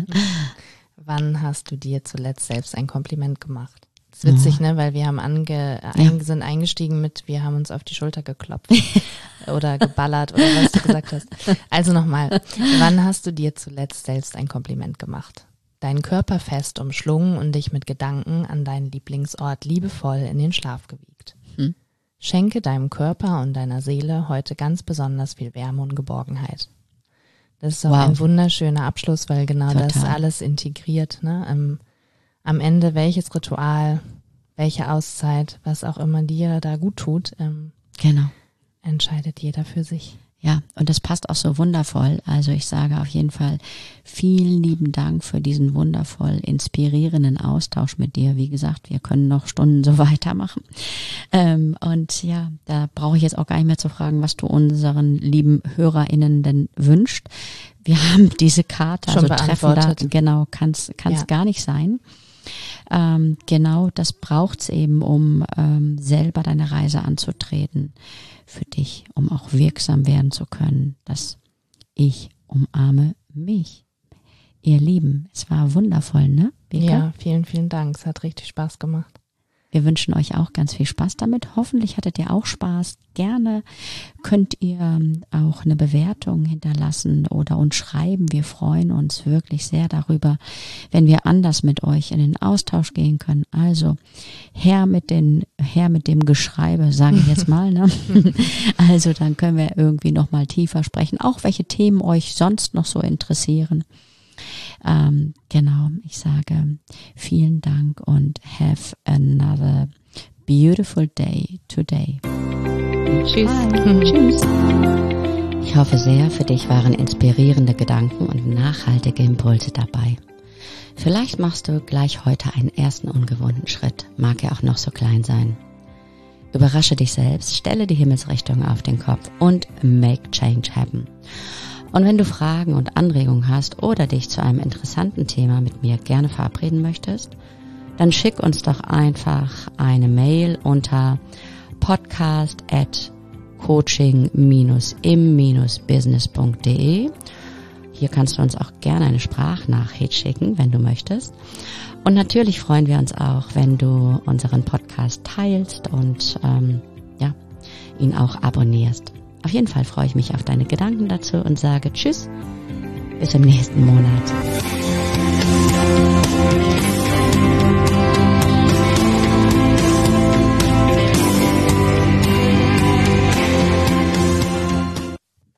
Wann hast du dir zuletzt selbst ein Kompliment gemacht? Das ist witzig, ne, weil wir haben sind eingestiegen mit, wir haben uns auf die Schulter geklopft oder geballert oder was du gesagt hast. Also nochmal, wann hast du dir zuletzt selbst ein Kompliment gemacht? Deinen Körper fest umschlungen und dich mit Gedanken an deinen Lieblingsort liebevoll in den Schlaf gewiegt. Schenke deinem Körper und deiner Seele heute ganz besonders viel Wärme und Geborgenheit. Das ist auch ein wunderschöner Abschluss, weil genau das alles integriert, ne? Am Ende welches Ritual, welche Auszeit, was auch immer dir da gut tut, entscheidet jeder für sich. Ja, und das passt auch so wundervoll. Also ich sage auf jeden Fall vielen lieben Dank für diesen wundervoll inspirierenden Austausch mit dir. Wie gesagt, wir können noch Stunden so weitermachen. Und ja, da brauche ich jetzt auch gar nicht mehr zu fragen, was du unseren lieben HörerInnen denn wünscht. Wir haben diese Karte, schon also beantwortet. Treffen da, genau, kann's gar nicht sein. Genau, das braucht's eben, um selber deine Reise anzutreten für dich, um auch wirksam werden zu können, dass ich umarme mich. Ihr Lieben, es war wundervoll, ne, Birke? Ja, vielen, vielen Dank. Es hat richtig Spaß gemacht. Wir wünschen euch auch ganz viel Spaß damit. Hoffentlich hattet ihr auch Spaß. Gerne könnt ihr auch eine Bewertung hinterlassen oder uns schreiben. Wir freuen uns wirklich sehr darüber, wenn wir anders mit euch in den Austausch gehen können. Also her mit dem Geschreibe, sage ich jetzt mal. Ne? Also dann können wir irgendwie noch mal tiefer sprechen. Auch welche Themen euch sonst noch so interessieren. Genau, ich sage vielen Dank und have another beautiful day today. Tschüss. Tschüss. Ich hoffe sehr, für dich waren inspirierende Gedanken und nachhaltige Impulse dabei. Vielleicht machst du gleich heute einen ersten ungewohnten Schritt, mag er auch noch so klein sein. Überrasche dich selbst, stelle die Himmelsrichtung auf den Kopf und make change happen. Und wenn du Fragen und Anregungen hast oder dich zu einem interessanten Thema mit mir gerne verabreden möchtest, dann schick uns doch einfach eine Mail unter podcast@coaching-im-business.de. Hier kannst du uns auch gerne eine Sprachnachricht schicken, wenn du möchtest. Und natürlich freuen wir uns auch, wenn du unseren Podcast teilst und ihn auch abonnierst. Auf jeden Fall freue ich mich auf deine Gedanken dazu und sage Tschüss, bis im nächsten Monat.